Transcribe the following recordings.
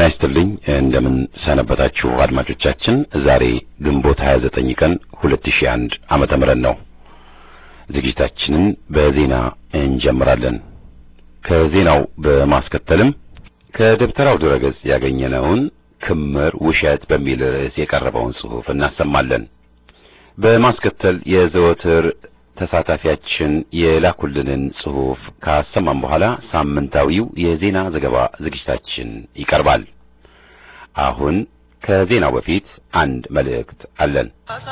ጤና ይስጥልኝ እንደምን ሰነበታችሁ አድማጮቻችን። ዛሬ ግንቦት 29 ቀን 2001 ዓመተ ምህረት ነው። ዝግጅታችንን በዜና እንጀምራለን። ከዜናው በማስከተልም ከደብተራው ድረገጽ ያገኘነውን ክምር ውሸት በሚል ርዕስ የቀረበውን ጽሑፍ እናሰማለን። በማስከተል የዘወትር ተሳታፊያችን የላኩልንን ጽሑፍ ካሰማን በኋላ ሳምንታዊው የዜና ዘገባ ዝግጅታችን ይቀርባል። አሁን ከዜናው በፊት አንድ መልእክት አለን።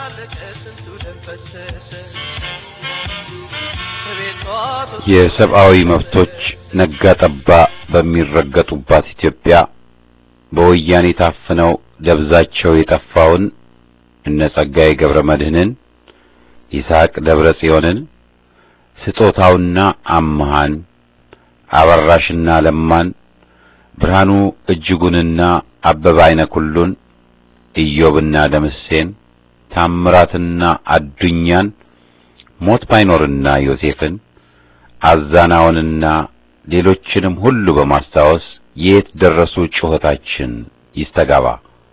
የሰብአዊ መብቶች ነጋ ጠባ በሚረገጡባት ኢትዮጵያ በወያኔ ታፍነው ደብዛቸው የጠፋውን እነ ጸጋዬ ገብረመድህንን፣ ይስሐቅ ደብረጽዮንን፣ ስጦታውና አምሃን፣ አበራሽና ለማን፣ ብርሃኑ እጅጉንና አበበ አይነኩሉን፣ ኢዮብና ደምሴን፣ ታምራትና አዱኛን፣ ሞት ባይኖርና ዮሴፍን፣ አዛናውንና ሌሎችንም ሁሉ በማስታወስ የት ደረሱ ጩኸታችን ይስተጋባ።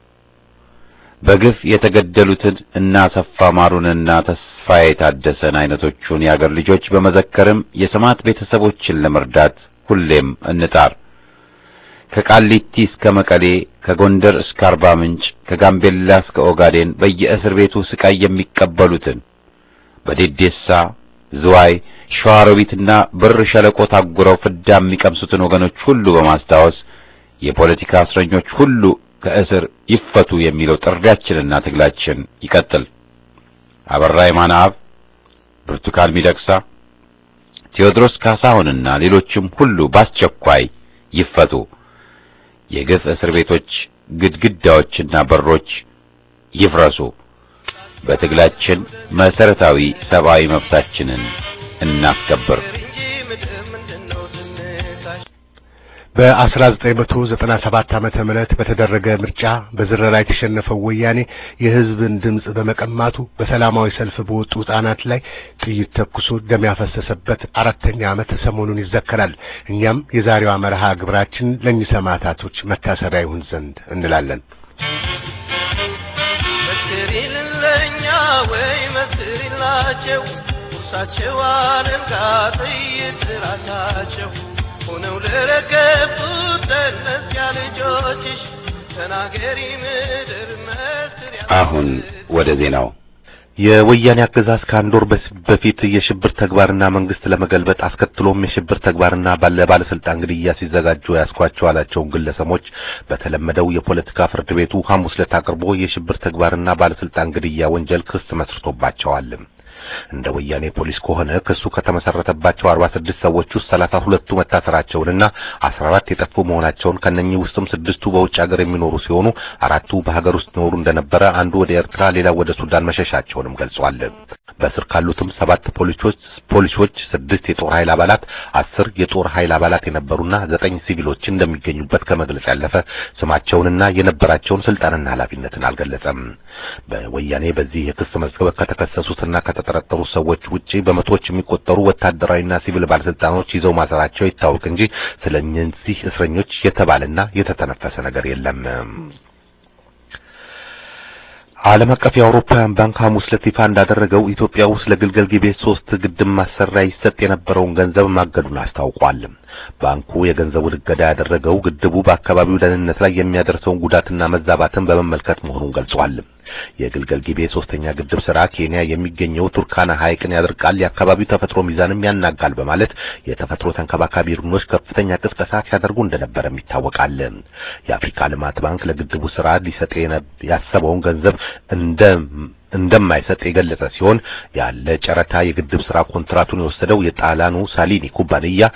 በግፍ የተገደሉትን እና አሰፋ ማሩንና ተስፋዬ ታደሰን አይነቶቹን የአገር ልጆች በመዘከርም የሰማዕት ቤተሰቦችን ለመርዳት ሁሌም እንጣር። ከቃሊቲ እስከ መቀሌ፣ ከጎንደር እስከ አርባ ምንጭ፣ ከጋምቤላ እስከ ኦጋዴን በየእስር ቤቱ ስቃይ የሚቀበሉትን በዴዴሳ፣ ዝዋይ፣ ሸዋሮቢትና ብር ሸለቆ ታጉረው ፍዳ የሚቀምሱትን ወገኖች ሁሉ በማስታወስ የፖለቲካ እስረኞች ሁሉ ከእስር ይፈቱ የሚለው ጥሪያችንና ትግላችን ይቀጥል። አበራ የማናብ፣ ብርቱካን ሚደቅሳ፣ ቴዎድሮስ ካሳሁንና ሌሎችም ሁሉ በአስቸኳይ ይፈቱ። የግፍ እስር ቤቶች ግድግዳዎችና በሮች ይፍረሱ። በትግላችን መሰረታዊ ሰብአዊ መብታችንን እናስከብር። በ1997 ዓመተ ምህረት በተደረገ ምርጫ በዝረራ የተሸነፈው ወያኔ የህዝብን ድምጽ በመቀማቱ በሰላማዊ ሰልፍ በወጡ ህጻናት ላይ ጥይት ተኩሶ ደም ያፈሰሰበት 4ኛ ዓመት ሰሞኑን ይዘከራል። እኛም የዛሬዋ መርሃ ግብራችን ለእኚህ ሰማዕታቶች መታሰቢያ ይሁን ዘንድ እንላለን። መስሪልኛ ወይ መስሪላቸው ቁርሳቸው አለንጋ ጥይት ራሳቸው ሆነው ለረገፉት ለእነዚያ ልጆችሽ ተናገሪ ምድር መስሪያ። አሁን ወደ ዜናው። የወያኔ አገዛዝ ከአንድ ወር በፊት የሽብር ተግባርና መንግስት ለመገልበጥ አስከትሎም የሽብር ተግባርና ባለስልጣን ግድያ ሲዘጋጁ ያስኳቸው አላቸውን ግለሰቦች በተለመደው የፖለቲካ ፍርድ ቤቱ ሐሙስ ዕለት አቅርቦ የሽብር ተግባርና ባለስልጣን ግድያ ወንጀል ክስ መስርቶባቸዋል። እንደ ወያኔ ፖሊስ ከሆነ ክሱ ከተመሰረተባቸው 46 ሰዎች ውስጥ 32ቱ መታሰራቸውንና 14 የጠፉ መሆናቸውን ከነኚህ ውስጥም 6ቱ በውጭ ሀገር የሚኖሩ ሲሆኑ 4ቱ በሀገር ውስጥ ኖሩ እንደነበረ፣ አንዱ ወደ ኤርትራ፣ ሌላው ወደ ሱዳን መሸሻቸውንም ገልጿል። በስር ካሉትም 7 ፖሊሶች 6 የጦር ኃይል አባላት፣ 10 የጦር ኃይል አባላት የነበሩና 9 ሲቪሎች እንደሚገኙበት ከመግለጽ ያለፈ ስማቸውንና የነበራቸውን ስልጣንና ኃላፊነትን አልገለጸም። በወያኔ በዚህ የክስ መዝገብ ከተከሰሱትና ከተጠረጠሩ ሰዎች ውጪ በመቶዎች የሚቆጠሩ ወታደራዊና ሲቪል ባለስልጣኖች ይዘው ማሰራቸው ይታወቅ እንጂ ስለነዚህ እስረኞች የተባለና የተተነፈሰ ነገር የለም። ዓለም አቀፍ የአውሮፓውያን ባንክ ሐሙስ ዕለት ይፋ እንዳደረገው ኢትዮጵያ ውስጥ ለግልገል ጊቤ 3 ግድብ ማሰሪያ ይሰጥ የነበረውን ገንዘብ ማገዱን አስታውቋል። ባንኩ የገንዘቡን እገዳ ያደረገው ግድቡ በአካባቢው ደህንነት ላይ የሚያደርሰውን ጉዳትና መዛባትን በመመልከት መሆኑን ገልጿል። የግልገል ጊቤ 3ኛ ግድብ ስራ ኬንያ የሚገኘው ቱርካና ሐይቅን ያደርቃል፣ የአካባቢው ተፈጥሮ ሚዛንም ያናጋል በማለት የተፈጥሮ ተንከባካቢ ቡድኖች ከፍተኛ ቅስቀሳ ሲያደርጉ እንደነበረም ይታወቃል። የአፍሪካ ልማት ባንክ ለግድቡ ስራ ሊሰጥ ያሰበውን ገንዘብ እንደማይሰጥ የገለጸ ሲሆን ያለ ጨረታ የግድብ ስራ ኮንትራቱን የወሰደው የጣሊያኑ ሳሊኒ ኩባንያ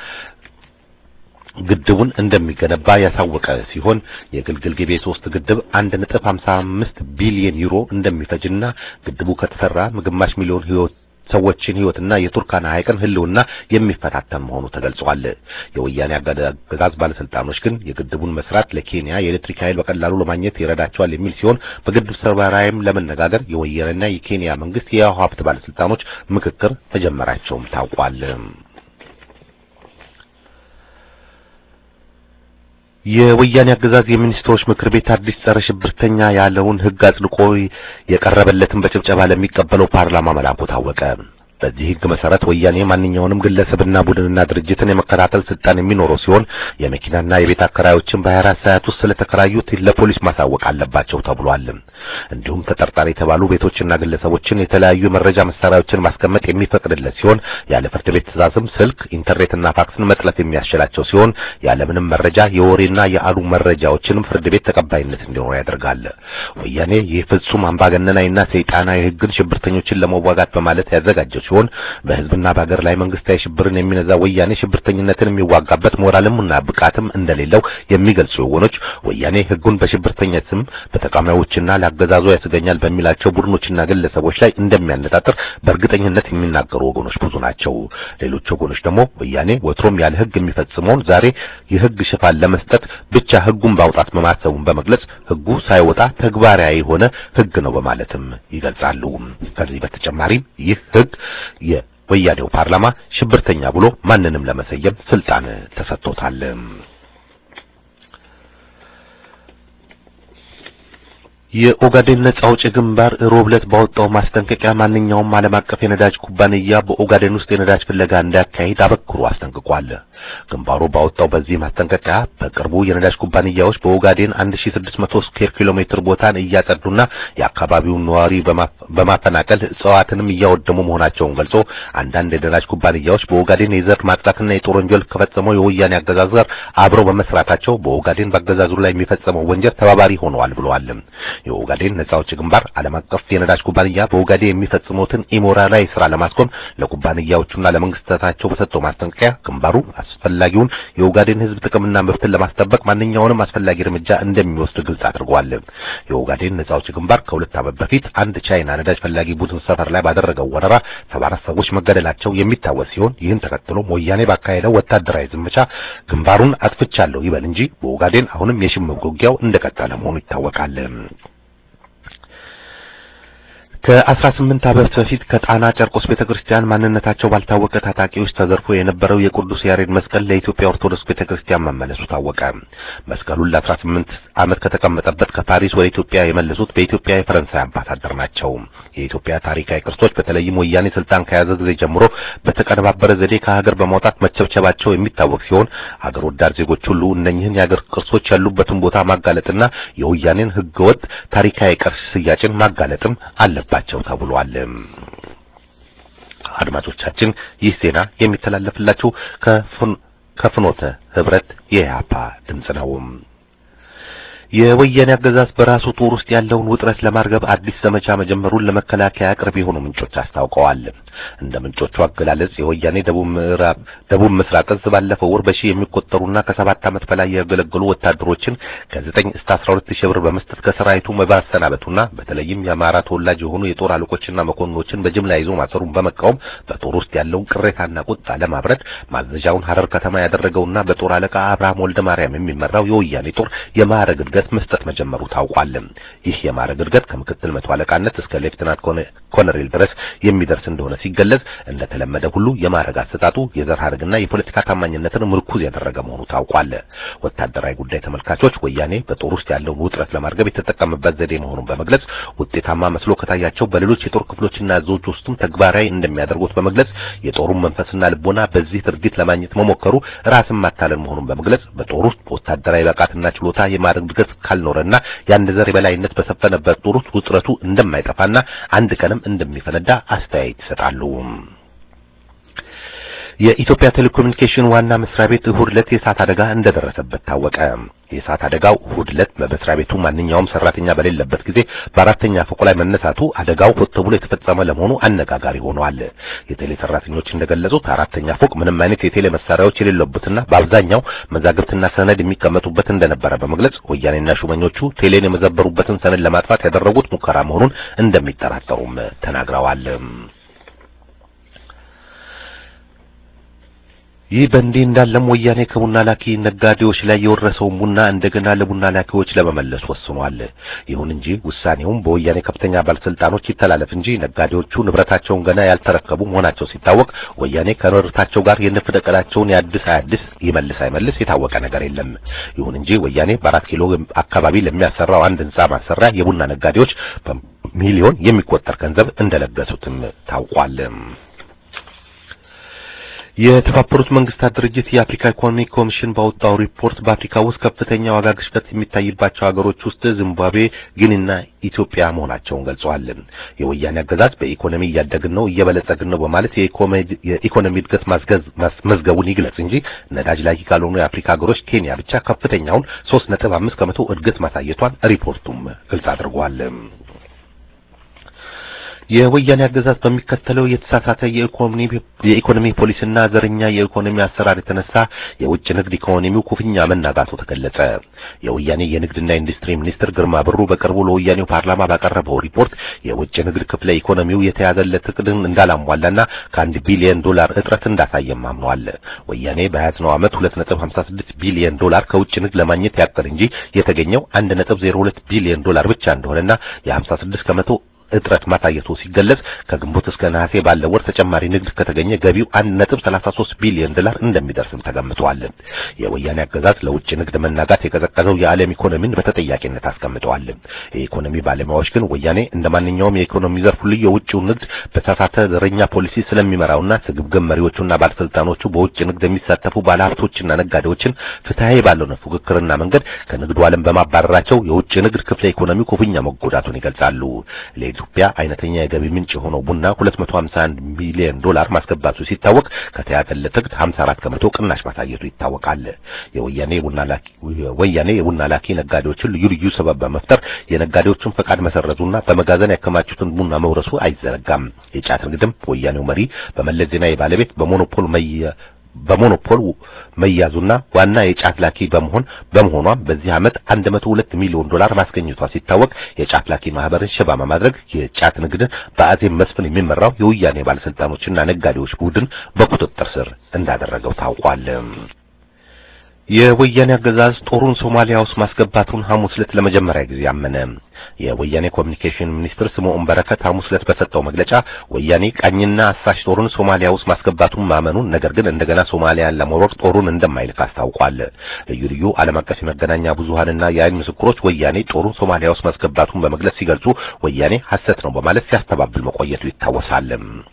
ግድቡን እንደሚገነባ ያሳወቀ ሲሆን የግልገል ጊቤ 3 ግድብ 1.55 ቢሊዮን ዩሮ እንደሚፈጅና ግድቡ ከተሰራ ግማሽ ሚሊዮን ሰዎችን ህይወትና የቱርካና ሐይቅን ህልውና የሚፈታተን መሆኑ ተገልጿል። የወያኔ አገዛዝ ባለስልጣኖች ግን የግድቡን መስራት ለኬንያ የኤሌክትሪክ ኃይል በቀላሉ ለማግኘት ይረዳቸዋል የሚል ሲሆን በግድብ ስራም ለመነጋገር የወያኔና የኬንያ መንግስት የውሃ ሀብት ባለስልጣኖች ምክክር መጀመራቸውም ታውቋል። የወያኔ አገዛዝ የሚኒስትሮች ምክር ቤት አዲስ ጸረ ሽብርተኛ ያለውን ሕግ አጽድቆ የቀረበለትን በጭብጨባ ለሚቀበለው ፓርላማ መላኩ ታወቀ። በዚህ ሕግ መሰረት ወያኔ ማንኛውንም ግለሰብና ቡድንና ድርጅትን የመከታተል ስልጣን የሚኖረው ሲሆን የመኪናና የቤት አከራዮችን በ24 ሰዓት ውስጥ ስለተከራዩት ለፖሊስ ማሳወቅ አለባቸው ተብሏል። እንዲሁም ተጠርጣሪ የተባሉ ቤቶችና ግለሰቦችን የተለያዩ መረጃ መሳሪያዎችን ማስቀመጥ የሚፈቅድለት ሲሆን ያለ ፍርድ ቤት ትዕዛዝም ስልክ፣ ኢንተርኔትና ፋክስን መጥለፍ የሚያስችላቸው ሲሆን ያለምንም መረጃ የወሬና የአሉ መረጃዎችንም ፍርድ ቤት ተቀባይነት እንዲኖር ያደርጋል። ወያኔ ይህ ፍጹም አምባገነናዊና ሰይጣናዊ ሕግን ሽብርተኞችን ለመዋጋት በማለት ያዘጋጀው ሲሆን በህዝብና በአገር ላይ መንግስታዊ ሽብርን የሚነዛ ወያኔ ሽብርተኝነትን የሚዋጋበት ሞራልምና ብቃትም እንደሌለው የሚገልጹ ወገኖች ወያኔ ሕጉን በሽብርተኝነት ስም በተቃዋሚዎችና ለአገዛዙ ያስገኛል በሚላቸው ቡድኖችና ግለሰቦች ላይ እንደሚያነጣጥር በእርግጠኝነት የሚናገሩ ወገኖች ብዙ ናቸው። ሌሎች ወገኖች ደግሞ ወያኔ ወትሮም ያለ ሕግ የሚፈጽመውን ዛሬ የሕግ ሽፋን ለመስጠት ብቻ ሕጉን ባውጣት በማሰቡን በመግለጽ ሕጉ ሳይወጣ ተግባራዊ የሆነ ሕግ ነው በማለትም ይገልጻሉ። ከዚህ በተጨማሪ ይህ ሕግ የወያኔው ፓርላማ ሽብርተኛ ብሎ ማንንም ለመሰየም ስልጣን ተሰጥቶታል። የኦጋዴን ነጻ አውጪ ግንባር ሮብለት ባወጣው ማስጠንቀቂያ ማንኛውም ዓለም አቀፍ የነዳጅ ኩባንያ በኦጋዴን ውስጥ የነዳጅ ፍለጋ እንዲያካሂድ አበክሮ አስጠንቅቋል። ግንባሩ ባወጣው በዚህ ማስጠንቀቂያ በቅርቡ የነዳጅ ኩባንያዎች በኦጋዴን 1600 ስኩዌር ኪሎ ሜትር ቦታን እያጸዱና የአካባቢውን ነዋሪ በማፈናቀል እጽዋትንም እያወደሙ መሆናቸውን ገልጾ አንዳንድ የነዳጅ ኩባንያዎች በኦጋዴን የዘር ማጥፋትና የጦር ወንጀል ከፈጸመው የወያኔ አገዛዝ ጋር አብረው በመስራታቸው በኦጋዴን በአገዛዙ ላይ የሚፈጸመው ወንጀል ተባባሪ ሆነዋል ብለዋል። የኦጋዴን ነጻ አውጪ ግንባር ዓለም አቀፍ የነዳጅ ኩባንያ በኦጋዴን የሚፈጽሙትን ኢሞራላዊ ስራ ለማስቆም ለኩባንያዎቹና ለመንግስታቸው በሰጠው ማስጠንቀቂያ ግንባሩ አስፈላጊውን የኦጋዴን ህዝብ ጥቅምና መብትን ለማስጠበቅ ማንኛውንም አስፈላጊ እርምጃ እንደሚወስድ ግልጽ አድርጓል። የኦጋዴን ነጻ አውጪ ግንባር ከሁለት ዓመት በፊት አንድ ቻይና ነዳጅ ፈላጊ ቡድን ሰፈር ላይ ባደረገው ወረራ 74 ሰዎች መገደላቸው የሚታወስ ሲሆን ይህን ተከትሎ ወያኔ ባካሄደው ወታደራዊ ዘመቻ ግንባሩን አጥፍቻለሁ ይበል እንጂ በኦጋዴን አሁንም የሽምቅ ውጊያው እንደቀጠለ መሆኑ ይታወቃል። ከ18 ዓመት በፊት ከጣና ጨርቆስ ቤተክርስቲያን ማንነታቸው ባልታወቀ ታጣቂዎች ተዘርፎ የነበረው የቅዱስ ያሬድ መስቀል ለኢትዮጵያ ኦርቶዶክስ ቤተክርስቲያን መመለሱ ታወቀ። መስቀሉን ለ18 ዓመት ከተቀመጠበት ከፓሪስ ወደ ኢትዮጵያ የመለሱት በኢትዮጵያ የፈረንሳይ አምባሳደር ናቸው። የኢትዮጵያ ታሪካዊ ቅርሶች በተለይም ወያኔ ስልጣን ከያዘ ጊዜ ጀምሮ በተቀነባበረ ዘዴ ከሀገር በማውጣት መቸብቸባቸው የሚታወቅ ሲሆን ሀገር ወዳድ ዜጎች ሁሉ እነኚህን የሀገር ቅርሶች ያሉበትን ቦታ ማጋለጥና የወያኔን ህገወጥ ታሪካዊ ቅርስ ስያጭን ማጋለጥም አለባቸው ተብሏል። አድማጮቻችን ይህ ዜና የሚተላለፍላችሁ ከፍኖተ ህብረት የኢህአፓ ድምጽ ነው። የወያኔ አገዛዝ በራሱ ጦር ውስጥ ያለውን ውጥረት ለማርገብ አዲስ ዘመቻ መጀመሩን ለመከላከያ ቅርብ የሆኑ ምንጮች አስታውቀዋል። እንደ ምንጮቹ አገላለጽ የወያኔ ደቡብ ምስራቅ እዝ ባለፈው ወር በሺ የሚቆጠሩና ከ7 ዓመት በላይ ያገለገሉ ወታደሮችን ከ9 እስከ 12 ሺህ ብር በመስጠት ከሰራዊቱ መባሰናበቱና በተለይም የአማራ ተወላጅ የሆኑ የጦር አለቆችና መኮንኖችን በጅምላ ይዞ ማሰሩን በመቃወም በጦር ውስጥ ያለውን ቅሬታና ቁጣ ለማብረድ ማዘዣውን ሐረር ከተማ ያደረገውና በጦር አለቃ አብርሃም ወልደ ማርያም የሚመራው የወያኔ ጦር የማዕረግ እድገት መስጠት መጀመሩ ታውቋል። ይህ የማዕረግ እድገት ከምክትል መቶ አለቃነት እስከ ሌፍተናንት ኮሎኔል ድረስ የሚደርስ እንደሆነ ሲገለጽ እንደተለመደ ሁሉ የማዕረግ አሰጣጡ የዘር ሐረግና የፖለቲካ ታማኝነትን ምርኩዝ ያደረገ መሆኑ ታውቋል። ወታደራዊ ጉዳይ ተመልካቾች ወያኔ በጦር ውስጥ ያለውን ውጥረት ለማርገብ የተጠቀመበት ዘዴ መሆኑን በመግለጽ ውጤታማ መስሎ ከታያቸው በሌሎች የጦር ክፍሎችና አዛዦች ውስጥም ተግባራዊ እንደሚያደርጉት በመግለጽ የጦሩን መንፈስና ልቦና በዚህ ድርጊት ለማግኘት መሞከሩ ራስን ማታለል መሆኑን በመግለጽ በጦር ውስጥ ወታደራዊ ብቃትና ችሎታ የማዕረግ እድገት ካልኖረና የአንድ ዘር የበላይነት በሰፈነበት ጦር ውስጥ ውጥረቱ እንደማይጠፋና አንድ ቀንም እንደሚፈነዳ አስተያየት ይሰጣሉ። የኢትዮጵያ ቴሌኮሙኒኬሽን ዋና መስሪያ ቤት እሁድ ዕለት የእሳት አደጋ እንደደረሰበት ታወቀ። የእሳት አደጋው እሁድ ዕለት በመስሪያ ቤቱ ማንኛውም ሰራተኛ በሌለበት ጊዜ በአራተኛ ፎቅ ላይ መነሳቱ አደጋው ሆን ተብሎ የተፈጸመ ለመሆኑ አነጋጋሪ ሆኗል። የቴሌ ሰራተኞች እንደገለጹት አራተኛ ፎቅ ምንም አይነት የቴሌ መሳሪያዎች የሌለበትና በአብዛኛው መዛግብትና ሰነድ የሚቀመጡበት እንደነበረ በመግለጽ ወያኔና ሹመኞቹ ቴሌን የመዘበሩበትን ሰነድ ለማጥፋት ያደረጉት ሙከራ መሆኑን እንደሚጠራጠሩም ተናግረዋል። ይህ በእንዲህ እንዳለም ወያኔ ከቡና ላኪ ነጋዴዎች ላይ የወረሰውን ቡና እንደገና ለቡና ላኪዎች ለመመለስ ወስኗል። ይሁን እንጂ ውሳኔውም በወያኔ ከፍተኛ ባለስልጣኖች ይተላለፍ እንጂ ነጋዴዎቹ ንብረታቸውን ገና ያልተረከቡ መሆናቸው ሲታወቅ ወያኔ ከንብረታቸው ጋር የነፍደቀላቸውን ያድስ ይመልስ አይመልስ የታወቀ ነገር የለም። ይሁን እንጂ ወያኔ በ4 ኪሎ አካባቢ ለሚያሰራው አንድ ህንጻ ማሰሪያ የቡና ነጋዴዎች በሚሊዮን የሚቆጠር ገንዘብ እንደለገሱትም ታውቋል። የተባበሩት መንግስታት ድርጅት የአፍሪካ ኢኮኖሚ ኮሚሽን ባወጣው ሪፖርት በአፍሪካ ውስጥ ከፍተኛ ዋጋ ግሽበት የሚታይባቸው ሀገሮች ውስጥ ዚምባብዌ፣ ጊኒና ኢትዮጵያ መሆናቸውን ገልጸዋል። የወያኔ አገዛዝ በኢኮኖሚ እያደግን ነው እየበለጸግን ነው በማለት የኢኮኖሚ እድገት መዝገቡን ይግለጽ እንጂ ነዳጅ ላይ ካልሆኑ የአፍሪካ ሀገሮች ኬንያ ብቻ ከፍተኛውን 3.5% እድገት ማሳየቷን ሪፖርቱም ግልጽ አድርጓል። የወያኔ አገዛዝ በሚከተለው የተሳሳተ የኢኮኖሚ ፖሊሲና ዘረኛ የኢኮኖሚ አሰራር የተነሳ የውጭ ንግድ ኢኮኖሚው ኩፍኛ መናጋቱ ተገለጸ። የወያኔ የንግድና ኢንዱስትሪ ሚኒስትር ግርማ ብሩ በቅርቡ ለወያኔው ፓርላማ ባቀረበው ሪፖርት የውጭ ንግድ ክፍለ ኢኮኖሚው የተያዘለት እቅድን እንዳላሟላና ከ1 ቢሊዮን ዶላር እጥረት እንዳሳየም አምኗል። ወያኔ በያዝነው ዓመት 2.56 ቢሊዮን ዶላር ከውጭ ንግድ ለማግኘት ያቀደ እንጂ የተገኘው 1.02 ቢሊዮን ዶላር ብቻ እንደሆነና የ56% እጥረት ማሳየቱ ሲገለጽ ከግንቦት እስከ ነሐሴ ባለው ወር ተጨማሪ ንግድ ከተገኘ ገቢው 1.33 ቢሊዮን ዶላር እንደሚደርስም ተገምቷል። የወያኔ አገዛዝ ለውጭ ንግድ መናጋት የቀዘቀዘው የዓለም ኢኮኖሚን በተጠያቂነት አስቀምጠዋል። የኢኮኖሚ ባለሙያዎች ግን ወያኔ እንደማንኛውም የኢኮኖሚ ዘርፍ ሁሉ የውጭው ንግድ በተሳሳተ ዘረኛ ፖሊሲ ስለሚመራውና ስግብግብ መሪዎቹና ባለስልጣኖቹ በውጭ ንግድ የሚሳተፉ ባለሀብቶችና ነጋዴዎችን ፍትሃዊ ባልሆነ ፉክክርና መንገድ ከንግዱ ዓለም በማባረራቸው የውጭ ንግድ ክፍለ ኢኮኖሚ ኩፍኛ መጎዳቱን ይገልጻሉ። ኢትዮጵያ አይነተኛ የገቢ ምንጭ የሆነው ቡና 251 ሚሊዮን ዶላር ማስገባቱ ሲታወቅ ከተያዘለት እቅድ 54% ቅናሽ ማሳየቱ ይታወቃል። የወያኔ የቡና ላኪ ነጋዴዎችን ልዩ ሰበብ በመፍጠር የነጋዴዎችን ፈቃድ መሰረዙና በመጋዘን ያከማቹትን ቡና መውረሱ አይዘነጋም። የጫት ንግድም ወያኔው መሪ በመለስ ዜናዊ ባለቤት በሞኖፖል መያዙና ዋና የጫት ላኪ በመሆኗ በዚህ ዓመት 102 ሚሊዮን ዶላር ማስገኘቷ ሲታወቅ የጫት ላኪ ማህበርን ሽባ በማድረግ የጫት ንግድን በአዜብ መስፍን የሚመራው የወያኔ ባለስልጣኖችና ነጋዴዎች ቡድን በቁጥጥር ስር እንዳደረገው ታውቋል። የወያኔ አገዛዝ ጦሩን ሶማሊያ ውስጥ ማስገባቱን ሐሙስ ዕለት ለመጀመሪያ ጊዜ አመነ። የወያኔ ኮሚኒኬሽን ሚኒስትር ስምዖን በረከት ሐሙስ ዕለት በሰጠው መግለጫ ወያኔ ቃኝና አሳሽ ጦሩን ሶማሊያ ውስጥ ማስገባቱን ማመኑን፣ ነገር ግን እንደገና ሶማሊያን ለመውረር ጦሩን እንደማይልክ አስታውቋል። ልዩ ዓለም አቀፍ የመገናኛ ብዙሃንና የአይን ምስክሮች ወያኔ ጦሩን ሶማሊያ ውስጥ ማስገባቱን በመግለጽ ሲገልጹ ወያኔ ሐሰት ነው በማለት ሲያስተባብል መቆየቱ ይታወሳል።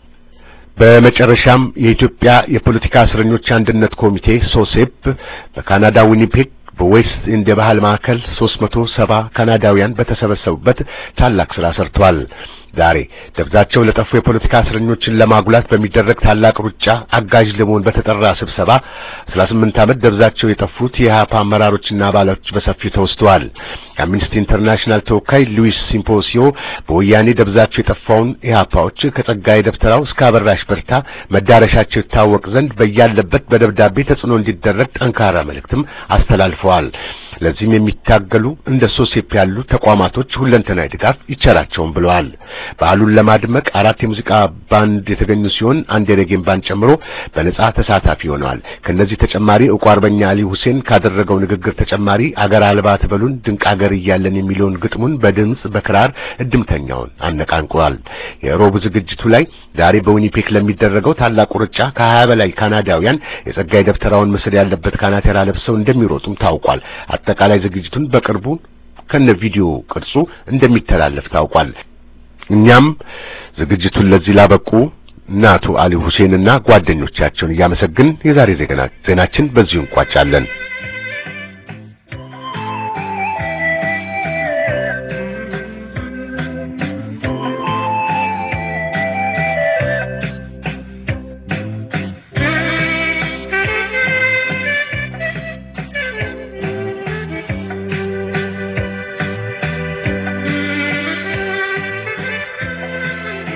በመጨረሻም የኢትዮጵያ የፖለቲካ እስረኞች አንድነት ኮሚቴ ሶሴፕ በካናዳ ዊኒፔግ በዌስት ኢንድ ባህል ማዕከል 370 ካናዳውያን በተሰበሰቡበት ታላቅ ስራ ሰርተዋል። ዛሬ ደብዛቸው ለጠፉ የፖለቲካ እስረኞችን ለማጉላት በሚደረግ ታላቅ ሩጫ አጋዥ ለመሆን በተጠራ ስብሰባ 18 ዓመት ደብዛቸው የጠፉት የኢህአፓ አመራሮችና አባላቶች በሰፊው ተወስተዋል። የአምነስቲ ኢንተርናሽናል ተወካይ ሉዊስ ሲምፖሲዮ በወያኔ ደብዛቸው የጠፋውን ኢህአፓዎች ከጸጋዬ ደብተራው እስከ አበራሽ በርታ መዳረሻቸው ይታወቅ ዘንድ በያለበት በደብዳቤ ተጽዕኖ እንዲደረግ ጠንካራ መልእክትም አስተላልፈዋል። ለዚህም የሚታገሉ እንደ ሶሴፕ ያሉ ተቋማቶች ሁለንተናዊ ድጋፍ ይቸራቸውም ብለዋል። በዓሉን ለማድመቅ 4 የሙዚቃ ባንድ የተገኙ ሲሆን አንድ የሬጌን ባንድ ጨምሮ በነጻ ተሳታፊ ሆነዋል። ከነዚህ ተጨማሪ ዕውቁ አርበኛ አሊ ሁሴን ካደረገው ንግግር ተጨማሪ አገር አልባ ተበሉን ድንቅ አገር እያለን የሚለውን ግጥሙን በድምጽ በክራር እድምተኛውን አነቃንቋል። የሮብ ዝግጅቱ ላይ ዛሬ በዊኒፔግ ለሚደረገው ታላቅ ሩጫ ከ20 በላይ ካናዳውያን የጸጋዬ ደብተራውን ምስል ያለበት ካናቴራ ለብሰው እንደሚሮጡም ታውቋል። አጠቃላይ ዝግጅቱን በቅርቡ ከነ ቪዲዮ ቅርጹ እንደሚተላለፍ ታውቋል። እኛም ዝግጅቱን ለዚህ ላበቁ ናቱ አሊ ሁሴንና ጓደኞቻቸውን እያመሰግን የዛሬ ዜናችን በዚሁ እንቋጫለን።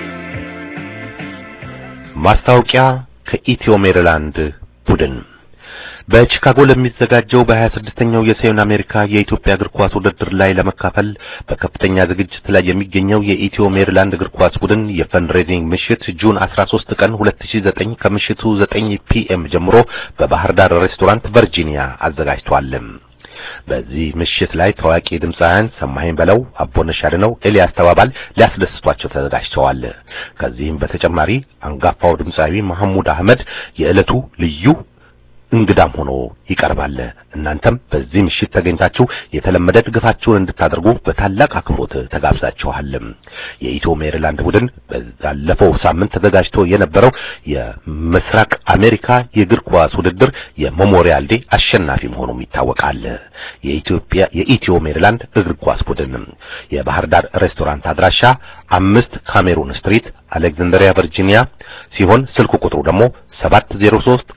ማስታወቂያ ከኢትዮ ሜሪላንድ ቡድን በቺካጎ ለሚዘጋጀው በ26ኛው የሰሜን አሜሪካ የኢትዮጵያ እግር ኳስ ውድድር ላይ ለመካፈል በከፍተኛ ዝግጅት ላይ የሚገኘው የኢትዮ ሜሪላንድ እግር ኳስ ቡድን የፈንድሬዚንግ ምሽት ጁን 13 ቀን 2009 ከምሽቱ 9 ፒኤም ጀምሮ በባህር ዳር ሬስቶራንት ቨርጂኒያ አዘጋጅቷል። በዚህ ምሽት ላይ ታዋቂ ድምጻውያን ሰማኸኝ በለው፣ አቦነሽ አድነው፣ ኤልያስ ተባባል ሊያስደስቷቸው ተዘጋጅተዋል። ከዚህም በተጨማሪ አንጋፋው ድምጻዊ መሐሙድ አህመድ የዕለቱ ልዩ እንግዳም ሆኖ ይቀርባል። እናንተም በዚህ ምሽት ተገኝታችሁ የተለመደ ድጋፋችሁን እንድታደርጉ በታላቅ አክብሮት ተጋብዛችኋል። የኢትዮ ሜሪላንድ ቡድን ባለፈው ሳምንት ተዘጋጅቶ የነበረው የምስራቅ አሜሪካ የእግር ኳስ ውድድር የሜሞሪያል ዴይ አሸናፊ መሆኑም ይታወቃል። የኢትዮ ሜሪላንድ እግር ኳስ ቡድን የባህር ዳር ሬስቶራንት አድራሻ 5 ካሜሩን ስትሪት አሌክዛንድሪያ ቨርጂኒያ ሲሆን ስልክ ቁጥሩ ደግሞ 703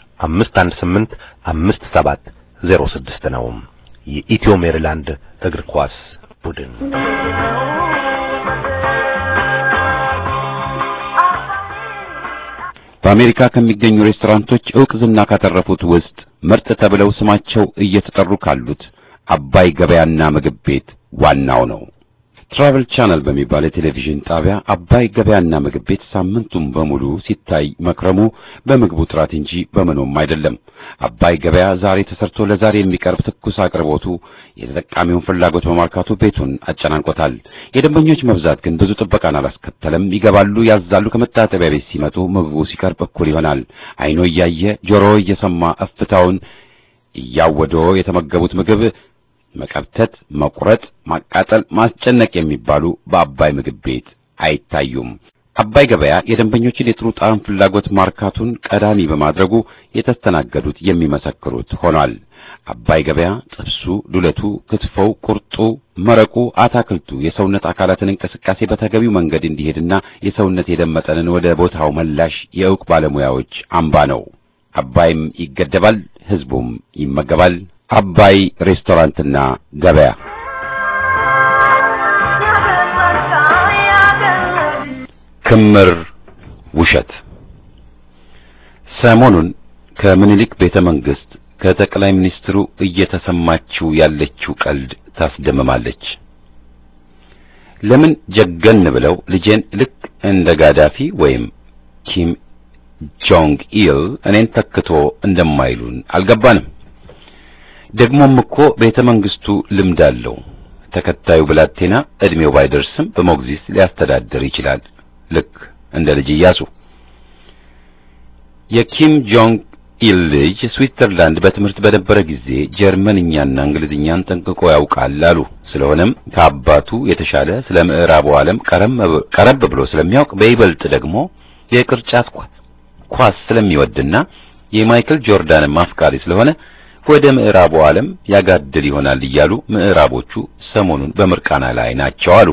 5185706 ነው። የኢትዮ ሜሪላንድ እግር ኳስ ቡድን በአሜሪካ ከሚገኙ ሬስቶራንቶች ዕውቅ ዝና ካተረፉት ውስጥ ምርጥ ተብለው ስማቸው እየተጠሩ ካሉት አባይ ገበያና ምግብ ቤት ዋናው ነው። ትራቨል ቻነል በሚባል የቴሌቪዥን ጣቢያ አባይ ገበያና ምግብ ቤት ሳምንቱን በሙሉ ሲታይ መክረሙ በምግቡ ጥራት እንጂ በመኖም አይደለም። አባይ ገበያ ዛሬ ተሰርቶ ለዛሬ የሚቀርብ ትኩስ አቅርቦቱ የተጠቃሚውን ፍላጎት በማርካቱ ቤቱን አጨናንቆታል። የደንበኞች መብዛት ግን ብዙ ጥበቃን አላስከተለም። ይገባሉ፣ ያዛሉ። ከመታጠቢያ ቤት ሲመጡ ምግቡ ሲቀርብ እኩል ይሆናል። አይኖ እያየ ጆሮ እየሰማ እፍታውን እያወዶ የተመገቡት ምግብ መቀብተት፣ መቁረጥ፣ ማቃጠል፣ ማስጨነቅ የሚባሉ በአባይ ምግብ ቤት አይታዩም። አባይ ገበያ የደንበኞችን የጥሩ ጣዕም ፍላጎት ማርካቱን ቀዳሚ በማድረጉ የተስተናገዱት የሚመሰክሩት ሆኗል። አባይ ገበያ ጥብሱ፣ ዱለቱ፣ ክትፎው፣ ቁርጡ፣ መረቁ፣ አታክልቱ የሰውነት አካላትን እንቅስቃሴ በተገቢው መንገድ እንዲሄድና የሰውነት የደም መጠንን ወደ ቦታው መላሽ የዕውቅ ባለሙያዎች አምባ ነው። አባይም ይገደባል፣ ህዝቡም ይመገባል። አባይ ሬስቶራንትና ገበያ ክምር ውሸት። ሰሞኑን ከምኒልክ ቤተ መንግስት ከጠቅላይ ሚኒስትሩ እየተሰማችው ያለችው ቀልድ ታስደምማለች። ለምን ጀገን ብለው ልጄን ልክ እንደ ጋዳፊ ወይም ኪም ጆንግ ኢል እኔን ተክቶ እንደማይሉን አልገባንም። ደግሞም እኮ ቤተ መንግስቱ ልምድ አለው። ተከታዩ ብላቴና እድሜው ባይደርስም በሞግዚት ሊያስተዳድር ይችላል፣ ልክ እንደ ልጅ ኢያሱ። የኪም ጆንግ ኢል ልጅ ስዊትዘርላንድ በትምህርት በነበረ ጊዜ ጀርመንኛና እንግሊዝኛን ጠንቅቆ ያውቃል አሉ። ስለሆነም ከአባቱ የተሻለ ስለ ምዕራቡ ዓለም ቀረብ ብሎ ስለሚያውቅ በይበልጥ ደግሞ የቅርጫት ኳስ ስለሚወድና የማይክል ጆርዳን ማፍቃሪ ስለሆነ ወደ ምዕራቡ ዓለም ያጋድል ይሆናል እያሉ ምዕራቦቹ ሰሞኑን በምርቃና ላይ ናቸው አሉ።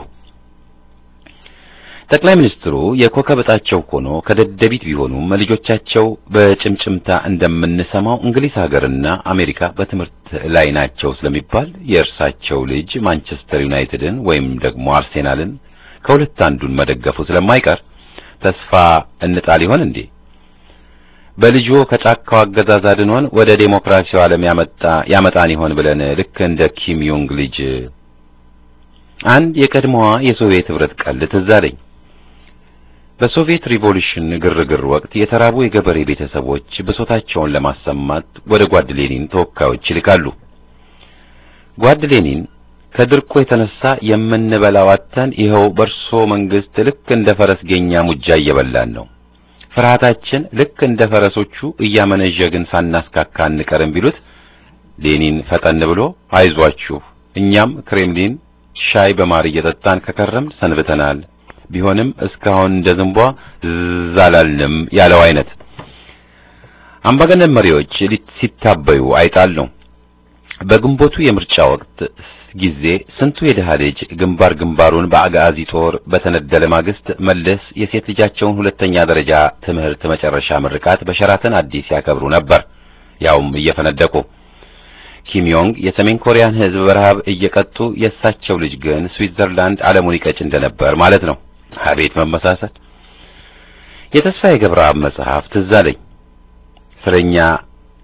ጠቅላይ ሚኒስትሩ የኮከበጣቸው ሆኖ ከደደቢት ቢሆኑም ልጆቻቸው በጭምጭምታ እንደምንሰማው እንግሊዝ ሀገርና አሜሪካ በትምህርት ላይ ናቸው ስለሚባል የእርሳቸው ልጅ ማንቸስተር ዩናይትድን ወይም ደግሞ አርሴናልን ከሁለት አንዱን መደገፉ ስለማይቀር ተስፋ እንጣል ይሆን እንዴ? በልጆ ከጫካው አገዛዝ አድኖን ወደ ዴሞክራሲው ዓለም ያመጣን ይሆን ብለን ልክ እንደ ኪም ዮንግ ልጅ አንድ የቀድሞዋ የሶቪየት ህብረት ቀልድ ትዝ አለኝ። በሶቪየት ሪቮሉሽን ግርግር ወቅት የተራቡ የገበሬ ቤተሰቦች ብሶታቸውን ለማሰማት ወደ ጓድ ሌኒን ተወካዮች ይልካሉ። ጓድ ሌኒን ከድርቁ የተነሳ የምንበላው አጥተን ይኸው በርሶ መንግስት ልክ እንደ ፈረስገኛ ሙጃ እየበላን ነው። ፍርሃታችን ልክ እንደ ፈረሶቹ እያመነዠግን ሳናስካካ አንቀርም ቢሉት ሌኒን ፈጠን ብሎ አይዟችሁ እኛም ክሬምሊን ሻይ በማር እየጠጣን ከከረም ሰንብተናል፣ ቢሆንም እስካሁን እንደ ዝንቧ ዛላልም ያለው አይነት። አምባገነን መሪዎች ሲታበዩ አይጣል ነው። በግንቦቱ የምርጫ ወቅት ጊዜ ስንቱ የደሃ ልጅ ግንባሩን በአጋዚ ጦር በተነደለ ማግስት መለስ የሴት ልጃቸውን ሁለተኛ ደረጃ ትምህርት መጨረሻ ምርቃት በሸራተን አዲስ ያከብሩ ነበር፣ ያውም እየፈነደቁ። ኪም ዮንግ የሰሜን ኮሪያን ህዝብ በረሃብ እየቀጡ የሳቸው ልጅ ግን ስዊትዘርላንድ ዓለሙን ይቀጭ እንደነበር ማለት ነው። አቤት መመሳሰል! የተስፋዬ ገብረአብ መጽሐፍ ትዝ አለኝ። እስረኛ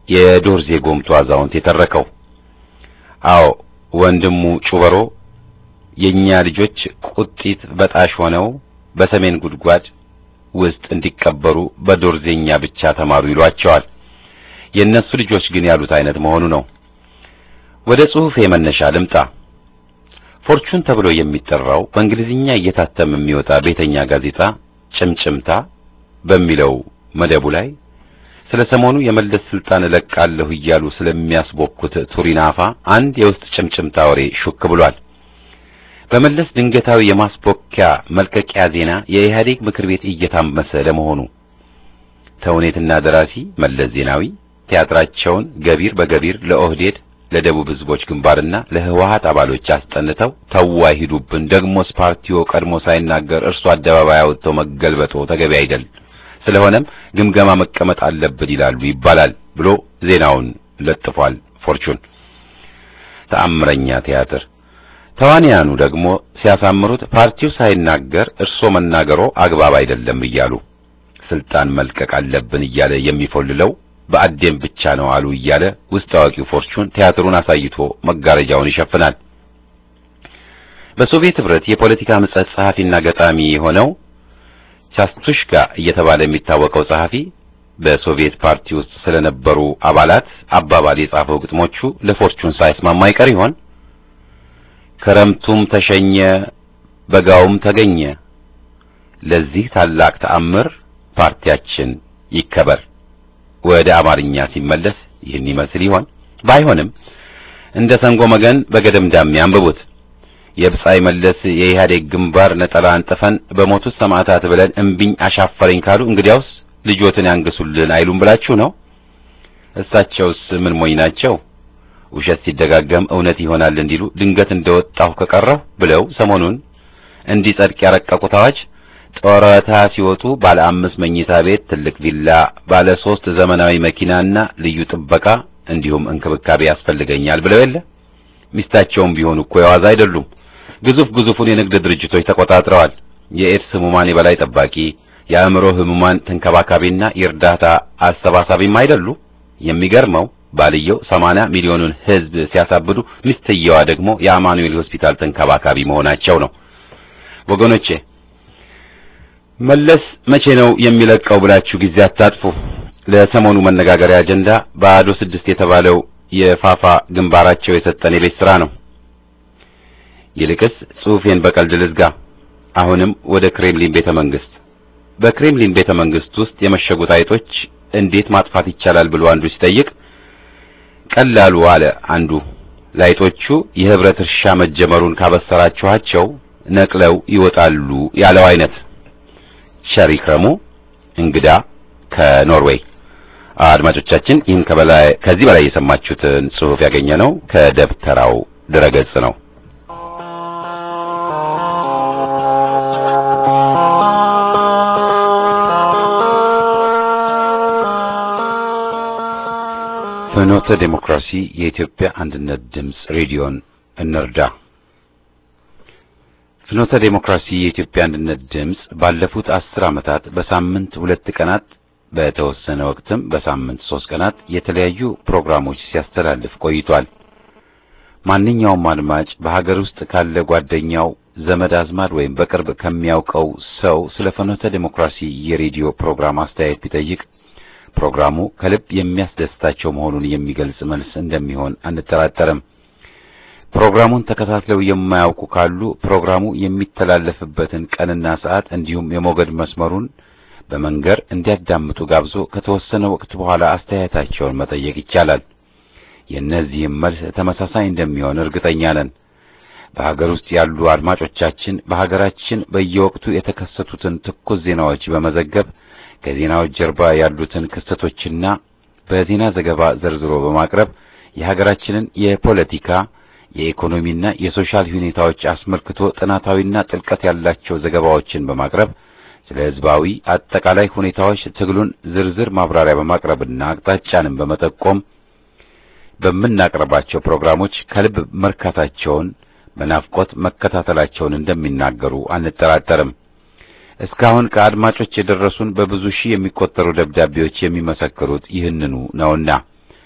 የዶርዜ ጎምቱ አዛውንት የተረከው። አዎ ወንድሙ ጩበሮ የኛ ልጆች ቁጢት በጣሽ ሆነው በሰሜን ጉድጓድ ውስጥ እንዲቀበሩ በዶርዜኛ ብቻ ተማሩ ይሏቸዋል። የነሱ ልጆች ግን ያሉት አይነት መሆኑ ነው። ወደ ጽሑፌ መነሻ ልምጣ። ፎርቹን ተብሎ የሚጠራው በእንግሊዝኛ እየታተመ የሚወጣ ቤተኛ ጋዜጣ ጭምጭምታ በሚለው መደቡ ላይ ስለ ሰሞኑ የመለስ ስልጣን እለቃለሁ እያሉ ስለሚያስቦኩት ቱሪናፋ አንድ የውስጥ ጭምጭምታ ወሬ ሹክ ብሏል። በመለስ ድንገታዊ የማስቦኪያ መልቀቂያ ዜና የኢህአዴግ ምክር ቤት እየታመሰ ለመሆኑ ተውኔትና ደራሲ መለስ ዜናዊ ቲያትራቸውን ገቢር በገቢር ለኦህዴድ ለደቡብ ህዝቦች ግንባርና ለህወሓት አባሎች አስጠንተው ተዋሂዱብን ደግሞስ ፓርቲው ቀድሞ ሳይናገር እርሱ አደባባይ አውጥተው መገልበጦ ተገቢ አይደል፣ ስለሆነም ግምገማ መቀመጥ አለብን ይላሉ ይባላል ብሎ ዜናውን ለጥፏል። ፎርቹን ተአምረኛ ቲያትር። ተዋንያኑ ደግሞ ሲያሳምሩት ፓርቲው ሳይናገር እርሶ መናገሮ አግባብ አይደለም እያሉ ስልጣን መልቀቅ አለብን እያለ የሚፎልለው በአዴም ብቻ ነው አሉ እያለ ውስጥ አዋቂው ፎርቹን ቲያትሩን አሳይቶ መጋረጃውን ይሸፍናል። በሶቪየት ህብረት የፖለቲካ ምጸት ጸሐፊና ገጣሚ የሆነው ቻስቱሽካ እየተባለ የሚታወቀው ጸሐፊ በሶቪየት ፓርቲ ውስጥ ስለነበሩ አባላት አባባል የጻፈው ግጥሞቹ ለፎርቹን ሳይስማማ አይቀር ይሆን? ክረምቱም ተሸኘ በጋውም ተገኘ፣ ለዚህ ታላቅ ተአምር ፓርቲያችን ይከበር። ወደ አማርኛ ሲመለስ ይህን ይመስል ይሆን? ባይሆንም እንደ ሰንጎ መገን በገደምዳሜ አንብቡት። የብጻይ መለስ የኢህአዴግ ግንባር ነጠላ አንጥፈን በሞቱት ሰማዕታት ብለን እምቢኝ አሻፈረኝ ካሉ እንግዲያውስ ልጆትን ያንግሱልን አይሉም ብላችሁ ነው? እሳቸውስ ምን ሞኝ ናቸው? ውሸት ሲደጋገም እውነት ይሆናል እንዲሉ ድንገት እንደወጣሁ ከቀረሁ ብለው ሰሞኑን እንዲጸድቅ ያረቀቁት አዋጅ ጦረታ ሲወጡ ባለ 5 መኝታ ቤት ትልቅ ቪላ፣ ባለ 3 ዘመናዊ መኪናና ልዩ ጥበቃ እንዲሁም እንክብካቤ ያስፈልገኛል ብለው የለ። ሚስታቸውም ቢሆኑ እኮ የዋዛ አይደሉም። ግዙፉን የንግድ ድርጅቶች ተቆጣጥረዋል። የኤድስ ህሙማን የበላይ ጠባቂ፣ የአእምሮ ህሙማን ተንከባካቢና የእርዳታ አሰባሳቢም አይደሉ። የሚገርመው ባልየው 80 ሚሊዮኑን ህዝብ ሲያሳብዱ ሚስትየዋ ደግሞ የአማኑኤል ሆስፒታል ተንከባካቢ መሆናቸው ነው። ወገኖቼ መለስ መቼ ነው የሚለቀው ብላችሁ ጊዜ አታጥፉ። ለሰሞኑ መነጋገሪያ አጀንዳ ባዶ 6 የተባለው የፋፋ ግንባራቸው የሰጠን የቤት ስራ ነው። ይልቅስ ጽሑፌን በቀልድ ልዝጋ። አሁንም ወደ ክሬምሊን ቤተመንግስት። በክሬምሊን ቤተመንግስት ውስጥ የመሸጉት አይጦች እንዴት ማጥፋት ይቻላል ብሎ አንዱ ሲጠይቅ ቀላሉ አለ አንዱ፣ ላይጦቹ የህብረት እርሻ መጀመሩን ካበሰራችኋቸው ነቅለው ይወጣሉ ያለው አይነት። ሸሪክረሙ እንግዳ ከኖርዌይ። አድማጮቻችን ይህን ከዚህ በላይ የሰማችሁትን ጽሑፍ ያገኘነው ከደብተራው ድረገጽ ነው። ፍኖተ ዲሞክራሲ የኢትዮጵያ አንድነት ድምጽ ሬዲዮን እንርዳ። ፍኖተ ዲሞክራሲ የኢትዮጵያ አንድነት ድምጽ ባለፉት 10 ዓመታት በሳምንት 2 ቀናት በተወሰነ ወቅትም በሳምንት 3 ቀናት የተለያዩ ፕሮግራሞች ሲያስተላልፍ ቆይቷል። ማንኛውም አድማጭ በሀገር ውስጥ ካለ ጓደኛው፣ ዘመድ አዝማድ ወይም በቅርብ ከሚያውቀው ሰው ስለ ፍኖተ ዲሞክራሲ የሬዲዮ ፕሮግራም አስተያየት ቢጠይቅ ፕሮግራሙ ከልብ የሚያስደስታቸው መሆኑን የሚገልጽ መልስ እንደሚሆን አንጠራጠርም። ፕሮግራሙን ተከታትለው የማያውቁ ካሉ ፕሮግራሙ የሚተላለፍበትን ቀንና ሰዓት እንዲሁም የሞገድ መስመሩን በመንገር እንዲያዳምጡ ጋብዞ ከተወሰነ ወቅት በኋላ አስተያየታቸውን መጠየቅ ይቻላል። የእነዚህም መልስ ተመሳሳይ እንደሚሆን እርግጠኛ ነን። በሀገር ውስጥ ያሉ አድማጮቻችን በሀገራችን በየወቅቱ የተከሰቱትን ትኩስ ዜናዎች በመዘገብ ከዜናዎች ጀርባ ያሉትን ክስተቶችና በዜና ዘገባ ዘርዝሮ በማቅረብ የሀገራችንን የፖለቲካ፣ የኢኮኖሚና የሶሻል ሁኔታዎች አስመልክቶ ጥናታዊና ጥልቀት ያላቸው ዘገባዎችን በማቅረብ ስለ ህዝባዊ አጠቃላይ ሁኔታዎች ትግሉን ዝርዝር ማብራሪያ በማቅረብና አቅጣጫንም በመጠቆም በመናቀርባቸው ፕሮግራሞች ከልብ መርካታቸውን በናፍቆት መከታተላቸውን እንደሚናገሩ አንጠራጠርም። እስካሁን ከአድማጮች የደረሱን በብዙ ሺህ የሚቆጠሩ ደብዳቤዎች የሚመሰክሩት ይህንኑ ነውና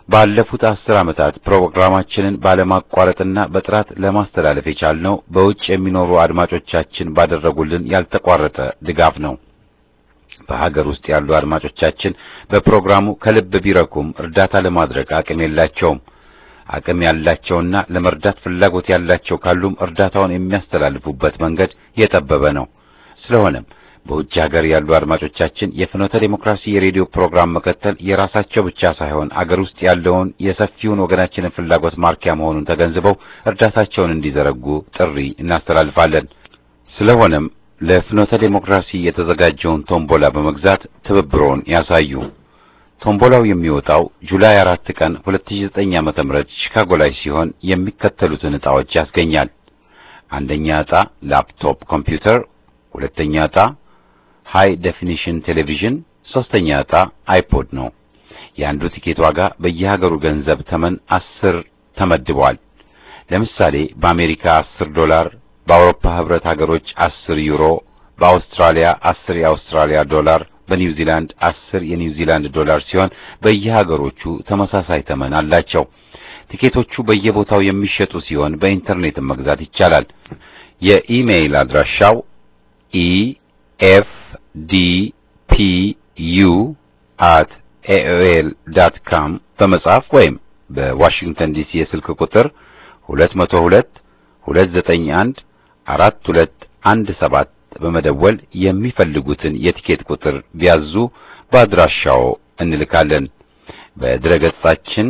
ባለፉት 10 ዓመታት ፕሮግራማችንን ባለማቋረጥና በጥራት ለማስተላለፍ የቻልነው በውጭ የሚኖሩ አድማጮቻችን ባደረጉልን ያልተቋረጠ ድጋፍ ነው። በሀገር ውስጥ ያሉ አድማጮቻችን በፕሮግራሙ ከልብ ቢረኩም እርዳታ ለማድረግ አቅም የላቸውም። አቅም ያላቸውና ለመርዳት ፍላጎት ያላቸው ካሉም እርዳታውን የሚያስተላልፉበት መንገድ የጠበበ ነው። ስለሆነም በውጭ ሀገር ያሉ አድማጮቻችን የፍኖተ ዲሞክራሲ የሬዲዮ ፕሮግራም መከተል የራሳቸው ብቻ ሳይሆን አገር ውስጥ ያለውን የሰፊውን ወገናችንን ፍላጎት ማርኪያ መሆኑን ተገንዝበው እርዳታቸውን እንዲዘረጉ ጥሪ እናስተላልፋለን። ስለሆነም ለፍኖተ ዲሞክራሲ የተዘጋጀውን ቶምቦላ በመግዛት ትብብሮን ያሳዩ። ቶምቦላው የሚወጣው ጁላይ 4 ቀን 2009 ዓ.ም ቺካጎ ላይ ሲሆን የሚከተሉትን ዕጣዎች ያስገኛል። አንደኛ ዕጣ ላፕቶፕ ኮምፒውተር፣ ሁለተኛ ዕጣ ሃይ ዴፊኒሽን ቴሌቪዥን፣ ሶስተኛ ዕጣ አይፖድ ነው። የአንዱ ቲኬት ዋጋ በየሀገሩ ገንዘብ ተመን 10 ተመድቧል። ለምሳሌ በአሜሪካ $10፣ በአውሮፓ ህብረት ሀገሮች 10 ዩሮ፣ በአውስትራሊያ 10 የአውስትራሊያ ዶላር፣ በኒውዚላንድ 10 የኒውዚላንድ ዶላር ሲሆን በየሀገሮቹ ተመሳሳይ ተመን አላቸው። ቲኬቶቹ በየቦታው የሚሸጡ ሲሆን በኢንተርኔትም መግዛት ይቻላል። የኢሜይል አድራሻው efdpu@aol.com በመጻፍ ወይም በዋሽንግተን ዲሲ የስልክ ቁጥር 202-291-4217 በመደወል የሚፈልጉትን የቲኬት ቁጥር ቢያዙ በአድራሻው እንልካለን። በድረገጻችን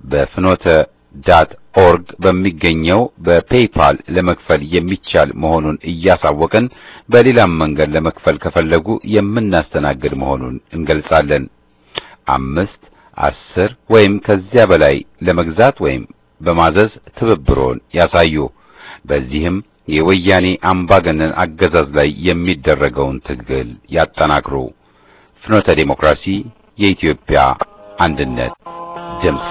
በፍኖተ.org በሚገኘው በፔይፓል ለመክፈል የሚቻል መሆኑን እያሳወቅን በሌላም መንገድ ለመክፈል ከፈለጉ የምናስተናግድ መሆኑን እንገልጻለን። 5፣ 10 ወይም ከዚያ በላይ ለመግዛት ወይም በማዘዝ ትብብሮን ያሳዩ። በዚህም የወያኔ አምባገነን አገዛዝ ላይ የሚደረገውን ትግል ያጠናክሩ። ፍኖተ ዲሞክራሲ የኢትዮጵያ አንድነት ድምፅ።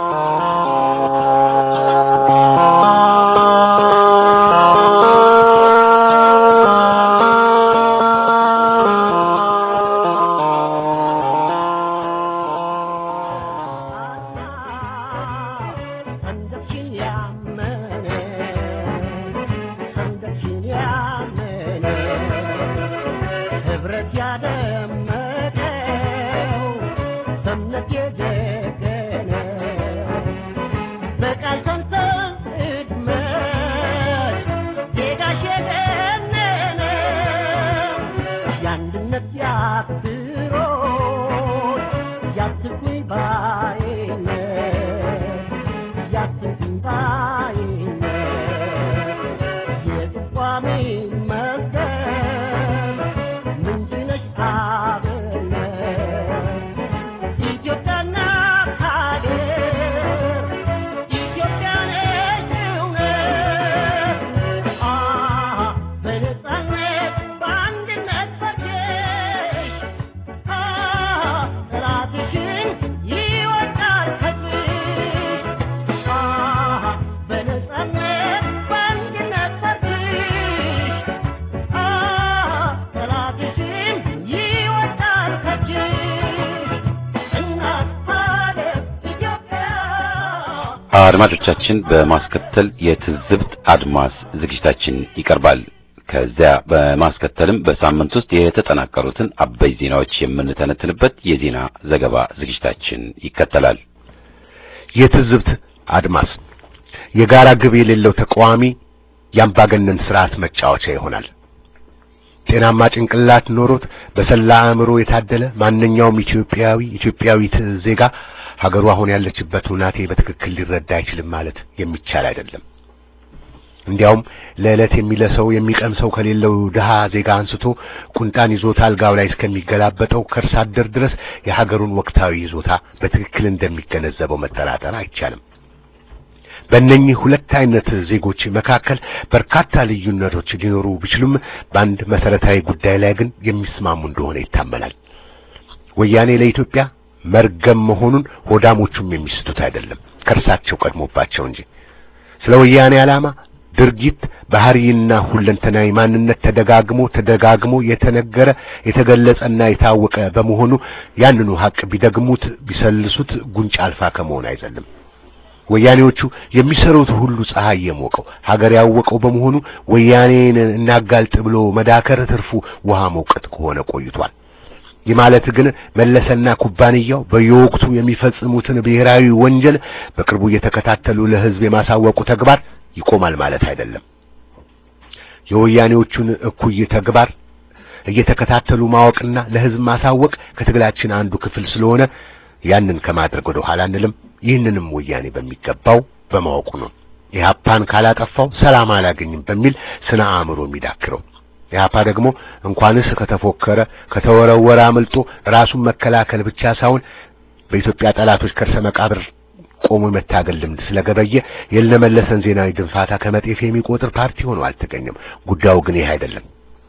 አድማጮቻችን በማስከተል የትዝብት አድማስ ዝግጅታችን ይቀርባል። ከዚያ በማስከተልም በሳምንት ውስጥ የተጠናቀሩትን አበይ ዜናዎች የምንተነትንበት የዜና ዘገባ ዝግጅታችን ይከተላል። የትዝብት አድማስ የጋራ ግብ የሌለው ተቃዋሚ የአምባገነን ስርዓት መጫወቻ ይሆናል። ጤናማ ጭንቅላት ኖሮት በሰላ አእምሮ የታደለ ማንኛውም ኢትዮጵያዊት ዜጋ ሀገሩ አሁን ያለችበት ሁናቴ በትክክል ሊረዳ አይችልም ማለት የሚቻል አይደለም። እንዲያውም ለዕለት የሚለሰው የሚቀምሰው ከሌለው ድሃ ዜጋ አንስቶ ቁንጣን ይዞታ አልጋው ላይ እስከሚገላበጠው ከርስ አደር ድረስ የሀገሩን ወቅታዊ ይዞታ በትክክል እንደሚገነዘበው መጠራጠር አይቻልም። በእነኚህ ሁለት አይነት ዜጎች መካከል በርካታ ልዩነቶች ሊኖሩ ቢችሉም በአንድ መሰረታዊ ጉዳይ ላይ ግን የሚስማሙ እንደሆነ ይታመናል። ወያኔ ለኢትዮጵያ መርገም መሆኑን ሆዳሞቹም የሚስቱት አይደለም፣ ከርሳቸው ቀድሞባቸው እንጂ። ስለ ወያኔ ዓላማ ድርጊት ባህሪና ሁለንተናዊ ማንነት ተደጋግሞ የተነገረ የተገለጸና የታወቀ በመሆኑ ያንኑ ሀቅ ቢደግሙት ቢሰልሱት ጉንጭ አልፋ ከመሆን አይዘልም። ወያኔዎቹ የሚሰሩት ሁሉ ፀሐይ የሞቀው ሀገር ያወቀው በመሆኑ ወያኔን እናጋልጥ ብሎ መዳከር ትርፉ ውሃ መውቀጥ ከሆነ ቆይቷል። የማለት ግን መለሰና ኩባንያው በየወቅቱ የሚፈጽሙትን ብሔራዊ ወንጀል በቅርቡ እየተከታተሉ ለህዝብ የማሳወቁ ተግባር ይቆማል ማለት አይደለም። የወያኔዎቹን እኩይ ተግባር እየተከታተሉ ማወቅና ለህዝብ ማሳወቅ ከትግላችን አንዱ ክፍል ስለሆነ ያንን ከማድረግ ወደ ኋላ አንልም። ይህንንም ወያኔ በሚገባው በማወቁ ነው ኢህአፓን ካላጠፋው ሰላም አላገኝም በሚል ስነ አእምሮ የሚዳክረው። ኢህአፓ ደግሞ እንኳንስ ከተፎከረ ከተወረወረ አመልጦ ራሱን መከላከል ብቻ ሳይሆን በኢትዮጵያ ጠላቶች ከርሰ መቃብር ቆሞ መታገል ልምድ ስለገበየ የለመለሰን ዜናዊ ድንፋታ ከመጤፍ የሚቆጥር ፓርቲ ሆኖ አልተገኘም። ጉዳዩ ግን ይሄ አይደለም።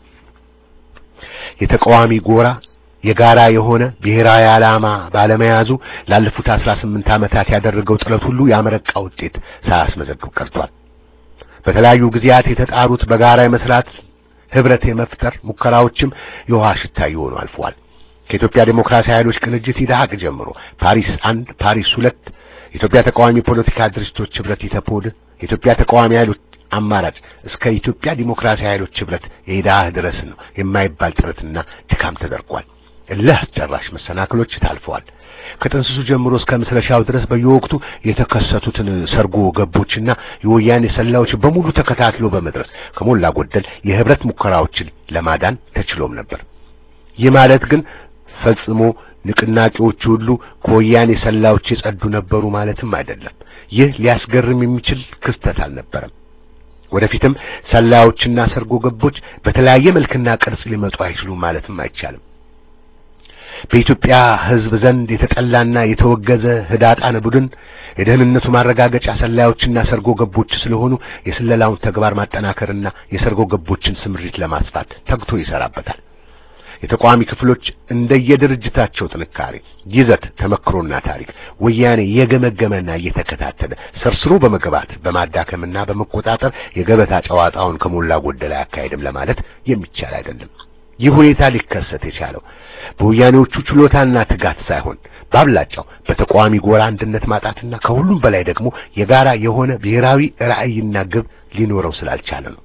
የተቃዋሚ ጎራ የጋራ የሆነ ብሔራዊ ዓላማ ባለመያዙ ላለፉት 18 ዓመታት ያደረገው ጥረት ሁሉ ያመረቃ ውጤት ሳያስመዘግብ ቀርቷል። በተለያዩ ጊዜያት የተጣሩት በጋራ የመስራት ህብረት የመፍጠር ሙከራዎችም የውሃ ሽታ ይሆኑ አልፈዋል። ከኢትዮጵያ ዲሞክራሲያዊ ኃይሎች ቅንጅት ኢዳሃቅ ጀምሮ ፓሪስ 1 ፓሪስ 2 ኢትዮጵያ ተቃዋሚ ፖለቲካ ድርጅቶች ህብረት ኢተፖድ ኢትዮጵያ ተቃዋሚ ኃይሎች አማራጭ እስከ ኢትዮጵያ ዲሞክራሲያዊ ኃይሎች ህብረት የኢዳሃ ድረስ ነው የማይባል ጥረትና ድካም ተደርጓል። ለአስጨራሽ መሰናክሎች ታልፈዋል። ከጥንስሱ ጀምሮ እስከ መስረሻው ድረስ በየወቅቱ የተከሰቱትን ሰርጎ ገቦችና የወያኔ ሰላዮች በሙሉ ተከታትሎ በመድረስ ከሞላ ጎደል የህብረት ሙከራዎችን ለማዳን ተችሎም ነበር። ይህ ማለት ግን ፈጽሞ ንቅናቄዎች ሁሉ ከወያኔ ሰላዮች የጸዱ ነበሩ ማለትም አይደለም። ይህ ሊያስገርም የሚችል ክስተት አልነበረም። ወደፊትም ሰላዮችና ሰርጎ ገቦች በተለያየ መልክና ቅርጽ ሊመጡ አይችሉም ማለትም አይቻልም። በኢትዮጵያ ህዝብ ዘንድ የተጠላና የተወገዘ ህዳጣን ቡድን የደህንነቱ ማረጋገጫ ሰላዮችና ሰርጎ ገቦች ስለሆኑ የስለላውን ተግባር ማጠናከርና የሰርጎ ገቦችን ስምሪት ለማስፋት ተግቶ ይሰራበታል። የተቋሚ ክፍሎች እንደየድርጅታቸው ጥንካሬ፣ ይዘት፣ ተመክሮና ታሪክ ወያኔ የገመገመና እየተከታተለ ሰርስሮ በመግባት በማዳከምና በመቆጣጠር የገበታ ጨዋታውን ከሞላ ጎደል አያካሄድም ለማለት የሚቻል አይደለም። ይህ ሁኔታ ሊከሰት የቻለው በወያኔዎቹ ችሎታና ትጋት ሳይሆን ባብላጫው በተቋሚ ጎራ አንድነት ማጣትና ከሁሉም በላይ ደግሞ የጋራ የሆነ ብሔራዊ ራዕይና ግብ ሊኖረው ስላልቻለ ነው።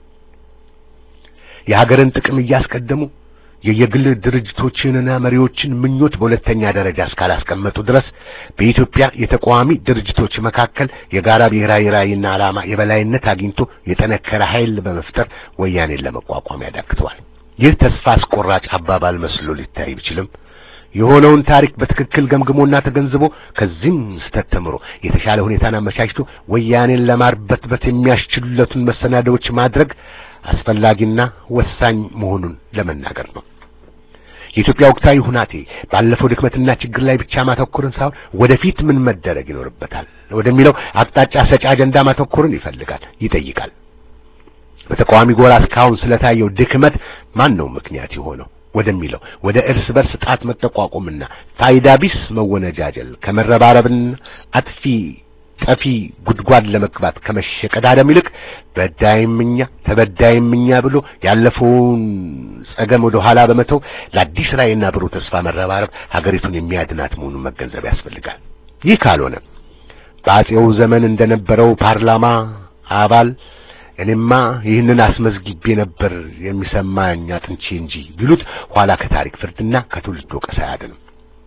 የሀገርን ጥቅም እያስቀደሙ የየግል ድርጅቶችንና መሪዎችን ምኞት በሁለተኛ ደረጃ እስካላስቀመጡ ድረስ በኢትዮጵያ የተቋሚ ድርጅቶች መካከል የጋራ ብሔራዊ ራዕይና ዓላማ የበላይነት አግኝቶ የጠነከረ ኃይል በመፍጠር ወያኔን ለመቋቋም ያዳክተዋል። ይህ ተስፋ አስቆራጭ አባባል መስሎ ሊታይ ቢችልም የሆነውን ታሪክ በትክክል ገምግሞና ተገንዝቦ ከዚህም ስተት ተምሮ የተሻለ ሁኔታን አመቻችቶ ወያኔን ለማርበትበት የሚያስችሉትን መሰናዶዎች ማድረግ አስፈላጊና ወሳኝ መሆኑን ለመናገር ነው። የኢትዮጵያ ወቅታዊ ሁናቴ ባለፈው ድክመትና ችግር ላይ ብቻ ማተኮርን ሳይሆን ወደፊት ምን መደረግ ይኖርበታል ወደሚለው አቅጣጫ ሰጪ አጀንዳ ማተኮርን ይፈልጋል፣ ይጠይቃል። በተቃዋሚ ጎራ እስካሁን ስለታየው ድክመት ማን ነው ምክንያት የሆነው ወደሚለው ወደ እርስ በርስ ጣት መጠቋቆምና ፋይዳ ቢስ መወነጃጀል ከመረባረብን አጥፊ ጠፊ ጉድጓድ ለመግባት ከመሸቀዳደም ይልቅ በዳይምኛ ተበዳይምኛ ብሎ ያለፈውን ጸገም ወደ ኋላ በመተው ለአዲስ ራዕይና ብሩህ ተስፋ መረባረብ ሀገሪቱን የሚያድናት መሆኑን መገንዘብ ያስፈልጋል። ይህ ካልሆነ በአጼው ዘመን እንደነበረው ፓርላማ አባል እኔማ ይህንን አስመዝግቤ ነበር የሚሰማኝ አጥንቼ እንጂ ቢሉት ኋላ ከታሪክ ፍርድና ከትውልድ ወቀሳ አያድንም።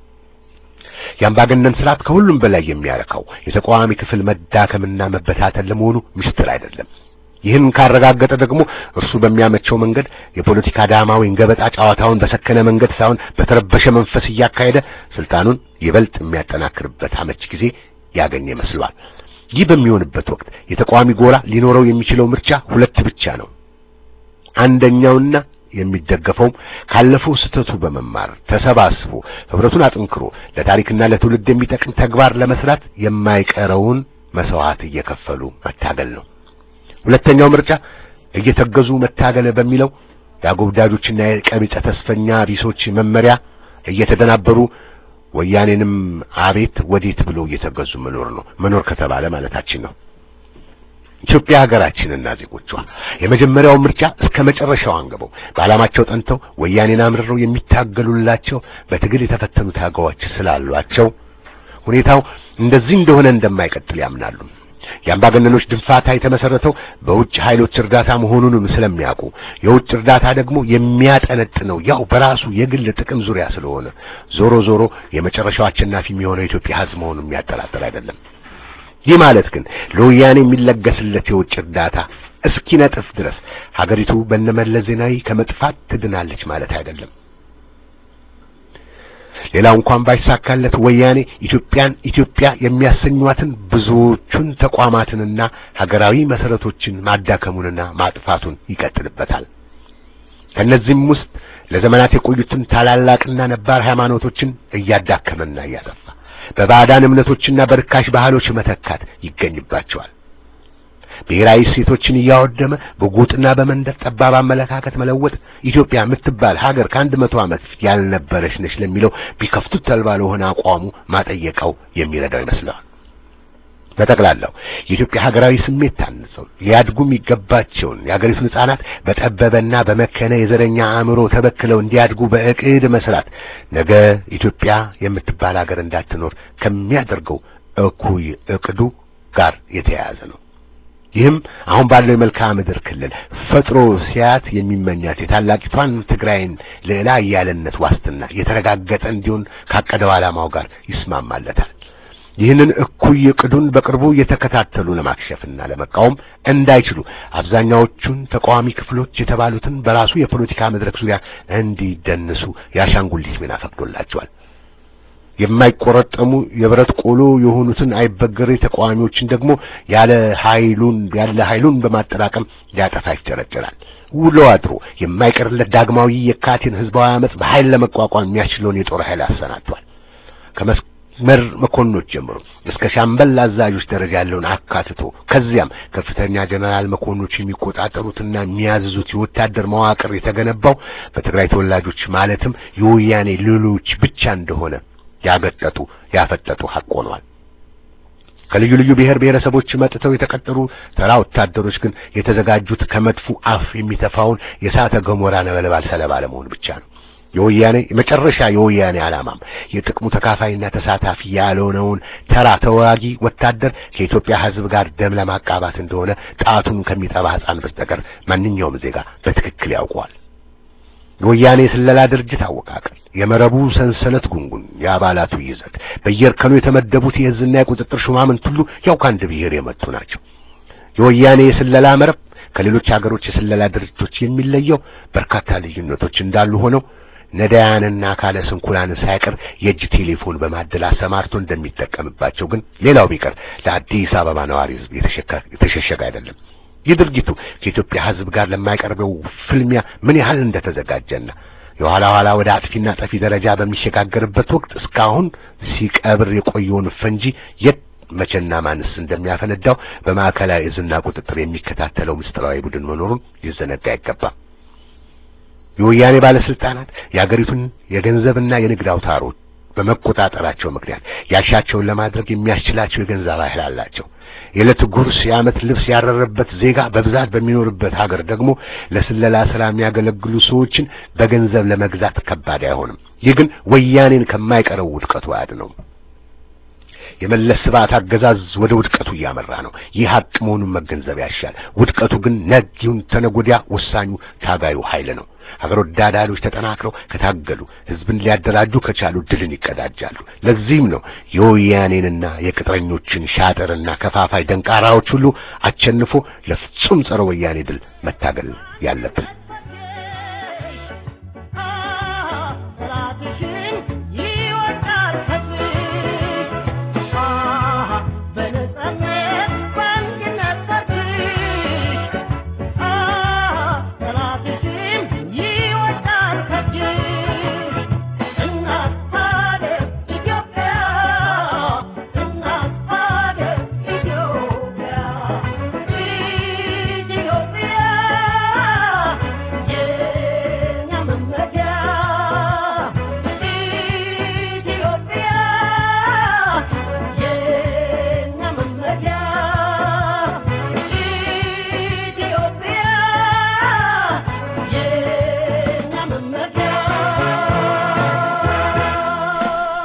የአምባገነን ስርዓት ከሁሉም በላይ የሚያረካው የተቃዋሚ ክፍል መዳከምና መበታተን ለመሆኑ ምስጢር አይደለም። ይህን ካረጋገጠ ደግሞ እርሱ በሚያመቸው መንገድ የፖለቲካ ዳማዊ ገበጣ ጨዋታውን በሰከነ መንገድ ሳይሆን በተረበሸ መንፈስ እያካሄደ ስልጣኑን ይበልጥ የሚያጠናክርበት አመች ጊዜ ያገኘ ይመስላል። ይህ በሚሆንበት ወቅት የተቃዋሚ ጎራ ሊኖረው የሚችለው ምርጫ ሁለት ብቻ ነው። አንደኛውና የሚደገፈው ካለፈው ስተቱ በመማር ተሰባስቦ ህብረቱን አጥንክሮ ለታሪክና ለትውልድ የሚጠቅም ተግባር ለመስራት የማይቀረውን መስዋዕት እየከፈሉ መታገል ነው። ሁለተኛው ምርጫ እየተገዙ መታገል በሚለው ያጎብዳጆችና የቀቢጸ ተስፈኛ ቢሶች መመሪያ እየተደናበሩ ወያኔንም አቤት ወዴት ብሎ እየተገዙ መኖር ነው። መኖር ከተባለ ማለታችን ነው። ኢትዮጵያ ሀገራችንና ዜጎቿ የመጀመሪያው ምርጫ እስከ መጨረሻው አንገበው በዓላማቸው ጠንተው ወያኔን አምርረው የሚታገሉላቸው በትግል የተፈተኑ ታጋዮች ስላሏቸው ሁኔታው እንደዚህ እንደሆነ እንደማይቀጥል ያምናሉ። የአምባገነኖች ድንፋታ የተመሰረተው በውጭ ኃይሎች እርዳታ መሆኑንም ስለሚያውቁ የውጭ እርዳታ ደግሞ የሚያጠነጥነው ያው በራሱ የግል ጥቅም ዙሪያ ስለሆነ ዞሮ ዞሮ የመጨረሻው አሸናፊ የሚሆነው ኢትዮጵያ ሕዝብ መሆኑን የሚያጠራጥር አይደለም። ይህ ማለት ግን ለወያኔ የሚለገስለት የውጭ እርዳታ እስኪነጥፍ ድረስ ሀገሪቱ በነመለስ ዜናዊ ከመጥፋት ትድናለች ማለት አይደለም። ሌላው እንኳን ባይሳካለት ወያኔ ኢትዮጵያ የሚያሰኟትን ብዙዎቹን ተቋማትንና ሀገራዊ መሰረቶችን ማዳከሙንና ማጥፋቱን ይቀጥልበታል። ከነዚህም ውስጥ ለዘመናት የቆዩትን ታላላቅና ነባር ሃይማኖቶችን እያዳከመና እያጠፋ በባዕዳን እምነቶችና በርካሽ ባህሎች መተካት ይገኝባቸዋል። ብሔራዊ ሴቶችን እያወደመ በጎጥና በመንደር ጠባብ አመለካከት መለወጥ ኢትዮጵያ የምትባል ሀገር ከ100 ዓመት ያልነበረች ነች ለሚለው ቢከፍቱት ተልባ ለሆነ አቋሙ ማጠየቀው የሚረዳው ይመስላል። በጠቅላላው የኢትዮጵያ ሀገራዊ ስሜት ታንጸው ሊያድጉ የሚገባቸውን የሀገሪቱን ሕፃናት በጠበበና በመከነ የዘረኛ አእምሮ ተበክለው እንዲያድጉ በእቅድ መስራት ነገ ኢትዮጵያ የምትባል ሀገር እንዳትኖር ከሚያደርገው እኩይ እቅዱ ጋር የተያያዘ ነው። ይህም አሁን ባለው የመልክዓ ምድር ክልል ፈጥሮ ሲያት የሚመኛት የታላቂቷን ትግራይን ልዕላ ያለነት ዋስትና የተረጋገጠ እንዲሆን ካቀደው ዓላማው ጋር ይስማማለታል። ይህንን እኩይ እቅዱን በቅርቡ የተከታተሉ ለማክሸፍና ለመቃወም እንዳይችሉ አብዛኛዎቹን ተቃዋሚ ክፍሎች የተባሉትን በራሱ የፖለቲካ መድረክ ዙሪያ እንዲደንሱ ያሻንጉሊት ሚና ፈቅዶላቸዋል። የማይቆረጠሙ የብረት ቆሎ የሆኑትን አይበገሬ ተቃዋሚዎችን ደግሞ ያለ ኃይሉን በማጠራቀም ሊያጠፋ ይጨረጨራል። ውሎ አድሮ የማይቀርለት ዳግማዊ የካቲትን ህዝባዊ አመጽ በኃይል ለመቋቋም የሚያስችለውን የጦር ኃይል አሰናድቷል። ከመስመር መኮንኖች ጀምሮ እስከ ሻምበል አዛዦች ደረጃ ያለውን አካትቶ ከዚያም ከፍተኛ ጀነራል መኮንኖች የሚቆጣጠሩትና የሚያዝዙት የወታደር መዋቅር የተገነባው በትግራይ ተወላጆች ማለትም የወያኔ ሌሎች ብቻ እንደሆነ ያፈጠጡ ሐቅ ሆኗል። ከልዩ ልዩ ብሔር ብሔረሰቦች መጥተው የተቀጠሩ ተራ ወታደሮች ግን የተዘጋጁት ከመጥፉ አፍ የሚተፋውን የእሳተ ገሞራ ነበልባል ሰለባ ለመሆን ብቻ ነው። የመጨረሻ የወያኔ ዓላማም የጥቅሙ ተካፋይና ተሳታፊ ያልሆነውን ተራ ተዋጊ ወታደር ከኢትዮጵያ ሕዝብ ጋር ደም ለማቃባት እንደሆነ ጣቱን ከሚጠባ ሕፃን በስተቀር ማንኛውም ዜጋ በትክክል ያውቀዋል። የወያኔ ስለላ ድርጅት አወቃቀር፣ የመረቡ ሰንሰለት ጉንጉን፣ የአባላቱ ይዘት፣ በየእርከኑ የተመደቡት የህዝብና የቁጥጥር ሹማምንት ሁሉ ያው ከአንድ ብሔር የመጡ ናቸው። የወያኔ የስለላ መረብ ከሌሎች ሀገሮች የስለላ ድርጅቶች የሚለየው በርካታ ልዩነቶች እንዳሉ ሆነው ነዳያንና ካለ ስንኩላን ሳይቀር የእጅ ቴሌፎን በማደል አሰማርቶ እንደሚጠቀምባቸው ግን ሌላው ቢቀር ለአዲስ አበባ ነዋሪ ህዝብ የተሸሸገ አይደለም። የድርጊቱ ከኢትዮጵያ ህዝብ ጋር ለማይቀርበው ፍልሚያ ምን ያህል እንደተዘጋጀና የኋላ ወደ አጥፊና ጠፊ ደረጃ በሚሸጋገርበት ወቅት እስካሁን ሲቀብር የቆየውን ፈንጂ የት መቼና ማንስ እንደሚያፈነዳው በማዕከላዊ እዝና ቁጥጥር የሚከታተለው ምስጢራዊ ቡድን መኖሩን ሊዘነጋ አይገባም። የወያኔ ባለስልጣናት የሀገሪቱን የገንዘብና የንግድ አውታሮች በመቆጣጠራቸው ምክንያት ያሻቸውን ለማድረግ የሚያስችላቸው የገንዘብ ኃይል አላቸው። የዕለት ጉርስ የዓመት ልብስ ያረረበት ዜጋ በብዛት በሚኖርበት ሀገር ደግሞ ለስለላ ስራ የሚያገለግሉ ሰዎችን በገንዘብ ለመግዛት ከባድ አይሆንም። ይህ ግን ወያኔን ከማይቀረው ውድቀቱ አያድነውም። የመለስ ስብዓት አገዛዝ ወደ ውድቀቱ እያመራ ነው። ይህ ሀቅ መሆኑን መገንዘብ ያሻል። ውድቀቱ ግን ነገ ይሁን ተነገ ወዲያ ወሳኙ ታጋዩ ኃይል ነው። ሀገር ወዳድ ኃይሎች ተጠናክረው ከታገሉ ህዝብን ሊያደራጁ ከቻሉ ድልን ይቀዳጃሉ። ለዚህም ነው የወያኔንና የቅጥረኞችን ሻጥርና ከፋፋይ ደንቃራዎች ሁሉ አቸንፎ ለፍጹም ጸረ ወያኔ ድል መታገል ያለብን።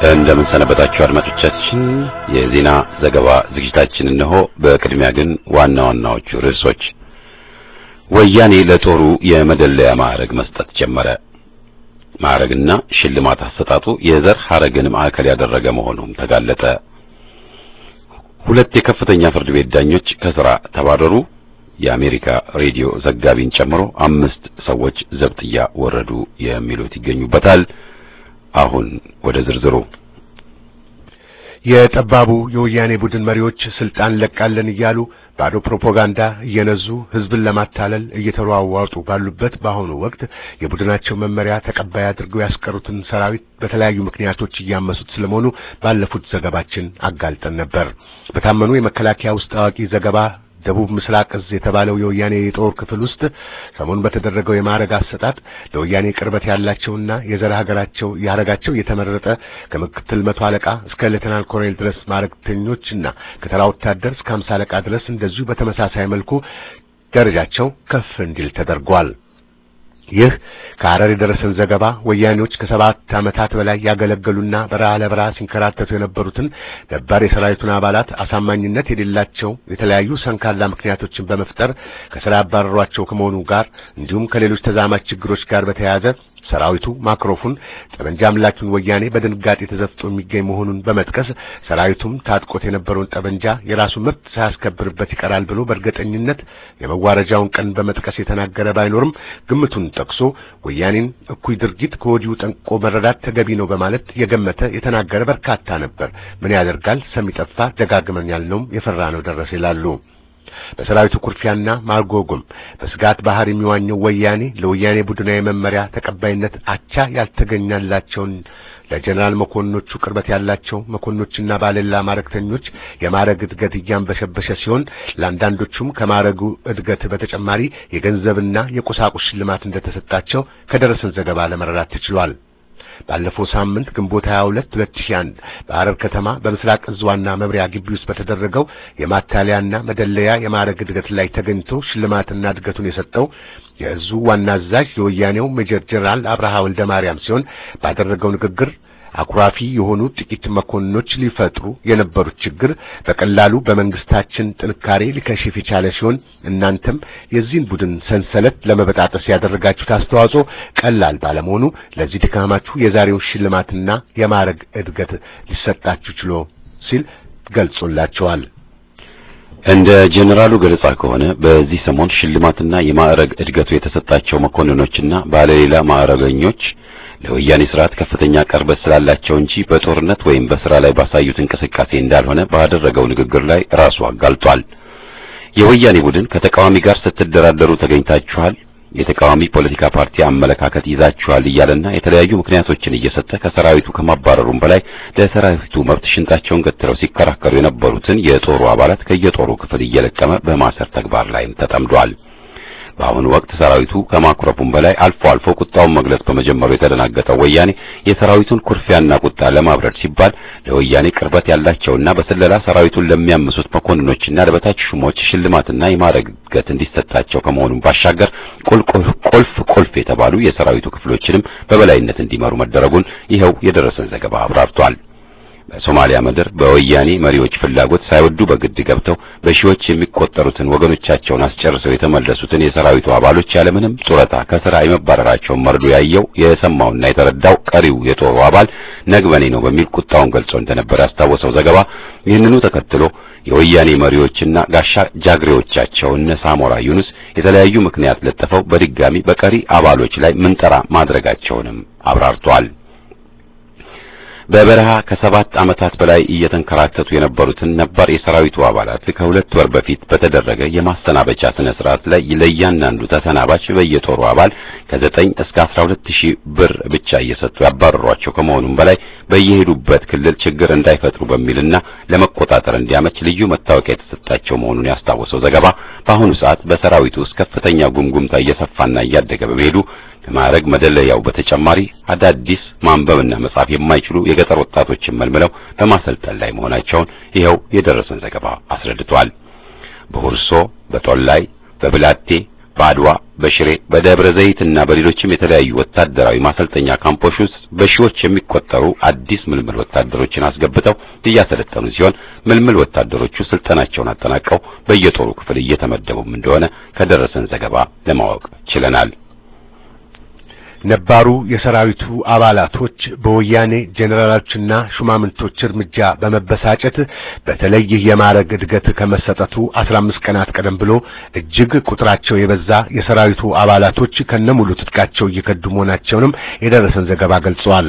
እንደምን ሰነበታችሁ አድማጮቻችን። የዜና ዘገባ ዝግጅታችን እነሆ። በቅድሚያ ግን ዋና ዋናዎቹ ርዕሶች። ወያኔ ለጦሩ የመደለያ ማዕረግ መስጠት ጀመረ። ማዕረግና ሽልማት አሰጣጡ የዘር ሐረግን ማዕከል ያደረገ መሆኑም ተጋለጠ። ሁለት የከፍተኛ ፍርድ ቤት ዳኞች ከሥራ ተባረሩ። የአሜሪካ ሬዲዮ ዘጋቢን ጨምሮ 5 ሰዎች ዘብጥያ ወረዱ የሚሉት ይገኙበታል። አሁን ወደ ዝርዝሩ። የጠባቡ የወያኔ ቡድን መሪዎች ስልጣን ለቃለን እያሉ ባዶ ፕሮፓጋንዳ እየነዙ ህዝብን ለማታለል እየተሯሯጡ ባሉበት በአሁኑ ወቅት የቡድናቸው መመሪያ ተቀባይ አድርገው ያስቀሩትን ሰራዊት በተለያዩ ምክንያቶች እያመሱት ስለመሆኑ ባለፉት ዘገባችን አጋልጠን ነበር። በታመኑ የመከላከያ ውስጥ አዋቂ ዘገባ ደቡብ ምስራቅ እዝ የተባለው የወያኔ የጦር ክፍል ውስጥ ሰሞኑን በተደረገው የማዕረግ አሰጣጥ ለወያኔ ቅርበት ያላቸውና የዘር ሀገራቸው ያረጋቸው የተመረጠ ከምክትል መቶ አለቃ እስከ ሌተናል ኮሎኔል ድረስ ማዕረግተኞችና ከተራ ወታደር እስከ 50 አለቃ ድረስ እንደዚሁ በተመሳሳይ መልኩ ደረጃቸው ከፍ እንዲል ተደርጓል። ይህ ከሐረር የደረሰን ዘገባ ወያኔዎች ከ7 ዓመታት በላይ ያገለገሉና በረሃ ለበረሃ ሲንከራተቱ የነበሩትን ነባር የሰራዊቱን አባላት አሳማኝነት የሌላቸው የተለያዩ ሰንካላ ምክንያቶችን በመፍጠር ከሥራ ያባረሯቸው ከመሆኑ ጋር እንዲሁም ከሌሎች ተዛማች ችግሮች ጋር በተያያዘ ሰራዊቱ ማክሮፉን ጠመንጃ አምላኪውን ወያኔ በድንጋጤ ተዘፍጦ የሚገኝ መሆኑን በመጥቀስ ሰራዊቱም ታጥቆት የነበረውን ጠመንጃ የራሱ መብት ሳያስከብርበት ይቀራል ብሎ በእርግጠኝነት የመዋረጃውን ቀን በመጥቀስ የተናገረ ባይኖርም ግምቱን ጠቅሶ ወያኔን እኩይ ድርጊት ከወዲሁ ጠንቅቆ መረዳት ተገቢ ነው በማለት የገመተ የተናገረ በርካታ ነበር። ምን ያደርጋል ሰሚ ጠፋ፣ ደጋግመን ያልነውም የፈራነው ደረሰ ይላሉ። በሰራዊቱ ኩርፊያና ማርጎጎም በስጋት ባህር የሚዋኘው ወያኔ ለወያኔ ቡድናዊ መመሪያ ተቀባይነት አቻ ያልተገኘላቸውን ለጀነራል መኮንኖቹ ቅርበት ያላቸው መኮንኖችና ባለላ ማዕረግተኞች የማዕረግ እድገት እያንበሸበሸ ሲሆን ለአንዳንዶቹም ከማዕረጉ እድገት በተጨማሪ የገንዘብና የቁሳቁስ ሽልማት እንደተሰጣቸው ከደረሰን ዘገባ ለመረዳት ተችሏል። ባለፈው ሳምንት ግንቦት 22 2001 በሐረር ከተማ በምስራቅ እዝ ዋና መምሪያ ግቢ ውስጥ በተደረገው የማታለያና መደለያ የማዕረግ እድገት ላይ ተገኝቶ ሽልማትና እድገቱን የሰጠው የእዙ ዋና አዛዥ የወያኔው ሜጀር ጀነራል አብርሃ ወልደ ማርያም ሲሆን ባደረገው ንግግር አኩራፊ የሆኑ ጥቂት መኮንኖች ሊፈጥሩ የነበሩት ችግር በቀላሉ በመንግስታችን ጥንካሬ ሊከሽፍ የቻለ ሲሆን እናንተም የዚህን ቡድን ሰንሰለት ለመበጣጠስ ያደረጋችሁት አስተዋጽኦ ቀላል ባለመሆኑ ለዚህ ድካማችሁ የዛሬው ሽልማትና የማዕረግ እድገት ሊሰጣችሁ ችሎ ሲል ገልጾላቸዋል። እንደ ጀነራሉ ገለጻ ከሆነ በዚህ ሰሞን ሽልማትና የማዕረግ እድገቱ የተሰጣቸው መኮንኖችና ባለሌላ ማዕረገኞች ለወያኔ ስርዓት ከፍተኛ ቅርበት ስላላቸው እንጂ በጦርነት ወይም በስራ ላይ ባሳዩት እንቅስቃሴ እንዳልሆነ ባደረገው ንግግር ላይ ራሱ አጋልጧል። የወያኔ ቡድን ከተቃዋሚ ጋር ስትደራደሩ ተገኝታችኋል፣ የተቃዋሚ ፖለቲካ ፓርቲ አመለካከት ይዛችኋል እያለና የተለያዩ ምክንያቶችን እየሰጠ ከሰራዊቱ ከማባረሩም በላይ ለሰራዊቱ መብት ሽንጣቸውን ገትረው ሲከራከሩ የነበሩትን የጦሩ አባላት ከየጦሩ ክፍል እየለቀመ በማሰር ተግባር ላይም ተጠምዷል። በአሁኑ ወቅት ሰራዊቱ ከማኩረፉም በላይ አልፎ አልፎ ቁጣውን መግለጽ በመጀመሩ የተደናገጠው ወያኔ የሰራዊቱን ኩርፊያና ቁጣ ለማብረድ ሲባል ለወያኔ ቅርበት ያላቸውና በስለላ ሰራዊቱን ለሚያምሱት መኮንኖችና ለበታች ሹሞች ሽልማትና የማዕረግ እድገት እንዲሰጣቸው ከመሆኑም ባሻገር ቁልፍ የተባሉ የሰራዊቱ ክፍሎችንም በበላይነት እንዲመሩ መደረጉን ይኸው የደረሰን ዘገባ አብራርቷል። በሶማሊያ ምድር በወያኔ መሪዎች ፍላጎት ሳይወዱ በግድ ገብተው በሺዎች የሚቆጠሩትን ወገኖቻቸውን አስጨርሰው የተመለሱትን የሰራዊቱ አባሎች ያለምንም ጡረታ ከሥራ የመባረራቸውን መርዶ ያየው የሰማውና የተረዳው ቀሪው የጦሩ አባል ነግበኔ ነው በሚል ቁጣውን ገልጾ እንደነበር ያስታወሰው ዘገባ ይህንኑ ተከትሎ የወያኔ መሪዎችና ጋሻ ጃግሬዎቻቸው እነ ሳሞራ ዩኑስ የተለያዩ ምክንያት ለጥፈው በድጋሚ በቀሪ አባሎች ላይ ምንጠራ ማድረጋቸውንም አብራርቷል። በበረሃ ከ7 ዓመታት በላይ እየተንከራተቱ የነበሩትን ነባር የሰራዊቱ አባላት ከ2 ወር በፊት በተደረገ የማሰናበቻ ስነ ስርዓት ላይ ለእያንዳንዱ ተሰናባች በየጦሩ አባል ከ9 እስከ 12000 ብር ብቻ እየሰጡ ያባረሯቸው ከመሆኑም በላይ በየሄዱበት ክልል ችግር እንዳይፈጥሩ በሚልና ለመቆጣጠር እንዲያመች ልዩ መታወቂያ የተሰጣቸው መሆኑን ያስታወሰው ዘገባ በአሁኑ ሰዓት በሰራዊቱ ውስጥ ከፍተኛ ጉምጉምታ እየሰፋና እያደገ በመሄዱ ከማዕረግ መደለያው በተጨማሪ አዳዲስ ማንበብና መጻፍ የማይችሉ የገጠር ወጣቶችን መልምለው በማሰልጠን ላይ መሆናቸውን ይኸው የደረሰን ዘገባ አስረድቷል። በሁርሶ፣ በጦላይ፣ በብላቴ፣ በአድዋ፣ በሽሬ፣ በደብረ ዘይትና በሌሎችም የተለያዩ ወታደራዊ ማሰልጠኛ ካምፖች ውስጥ በሺዎች የሚቆጠሩ አዲስ ምልምል ወታደሮችን አስገብተው እያሰለጠኑ ሲሆን ምልምል ወታደሮቹ ስልጠናቸውን አጠናቀው በየጦሩ ክፍል እየተመደቡም እንደሆነ ከደረሰን ዘገባ ለማወቅ ችለናል። ነባሩ የሰራዊቱ አባላቶች በወያኔ ጄኔራሎችና ሹማምንቶች እርምጃ በመበሳጨት በተለይ የማዕረግ እድገት ከመሰጠቱ 15 ቀናት ቀደም ብሎ እጅግ ቁጥራቸው የበዛ የሰራዊቱ አባላቶች ከነሙሉ ትጥቃቸው እየከዱ መሆናቸውንም የደረሰን ዘገባ ገልጿል።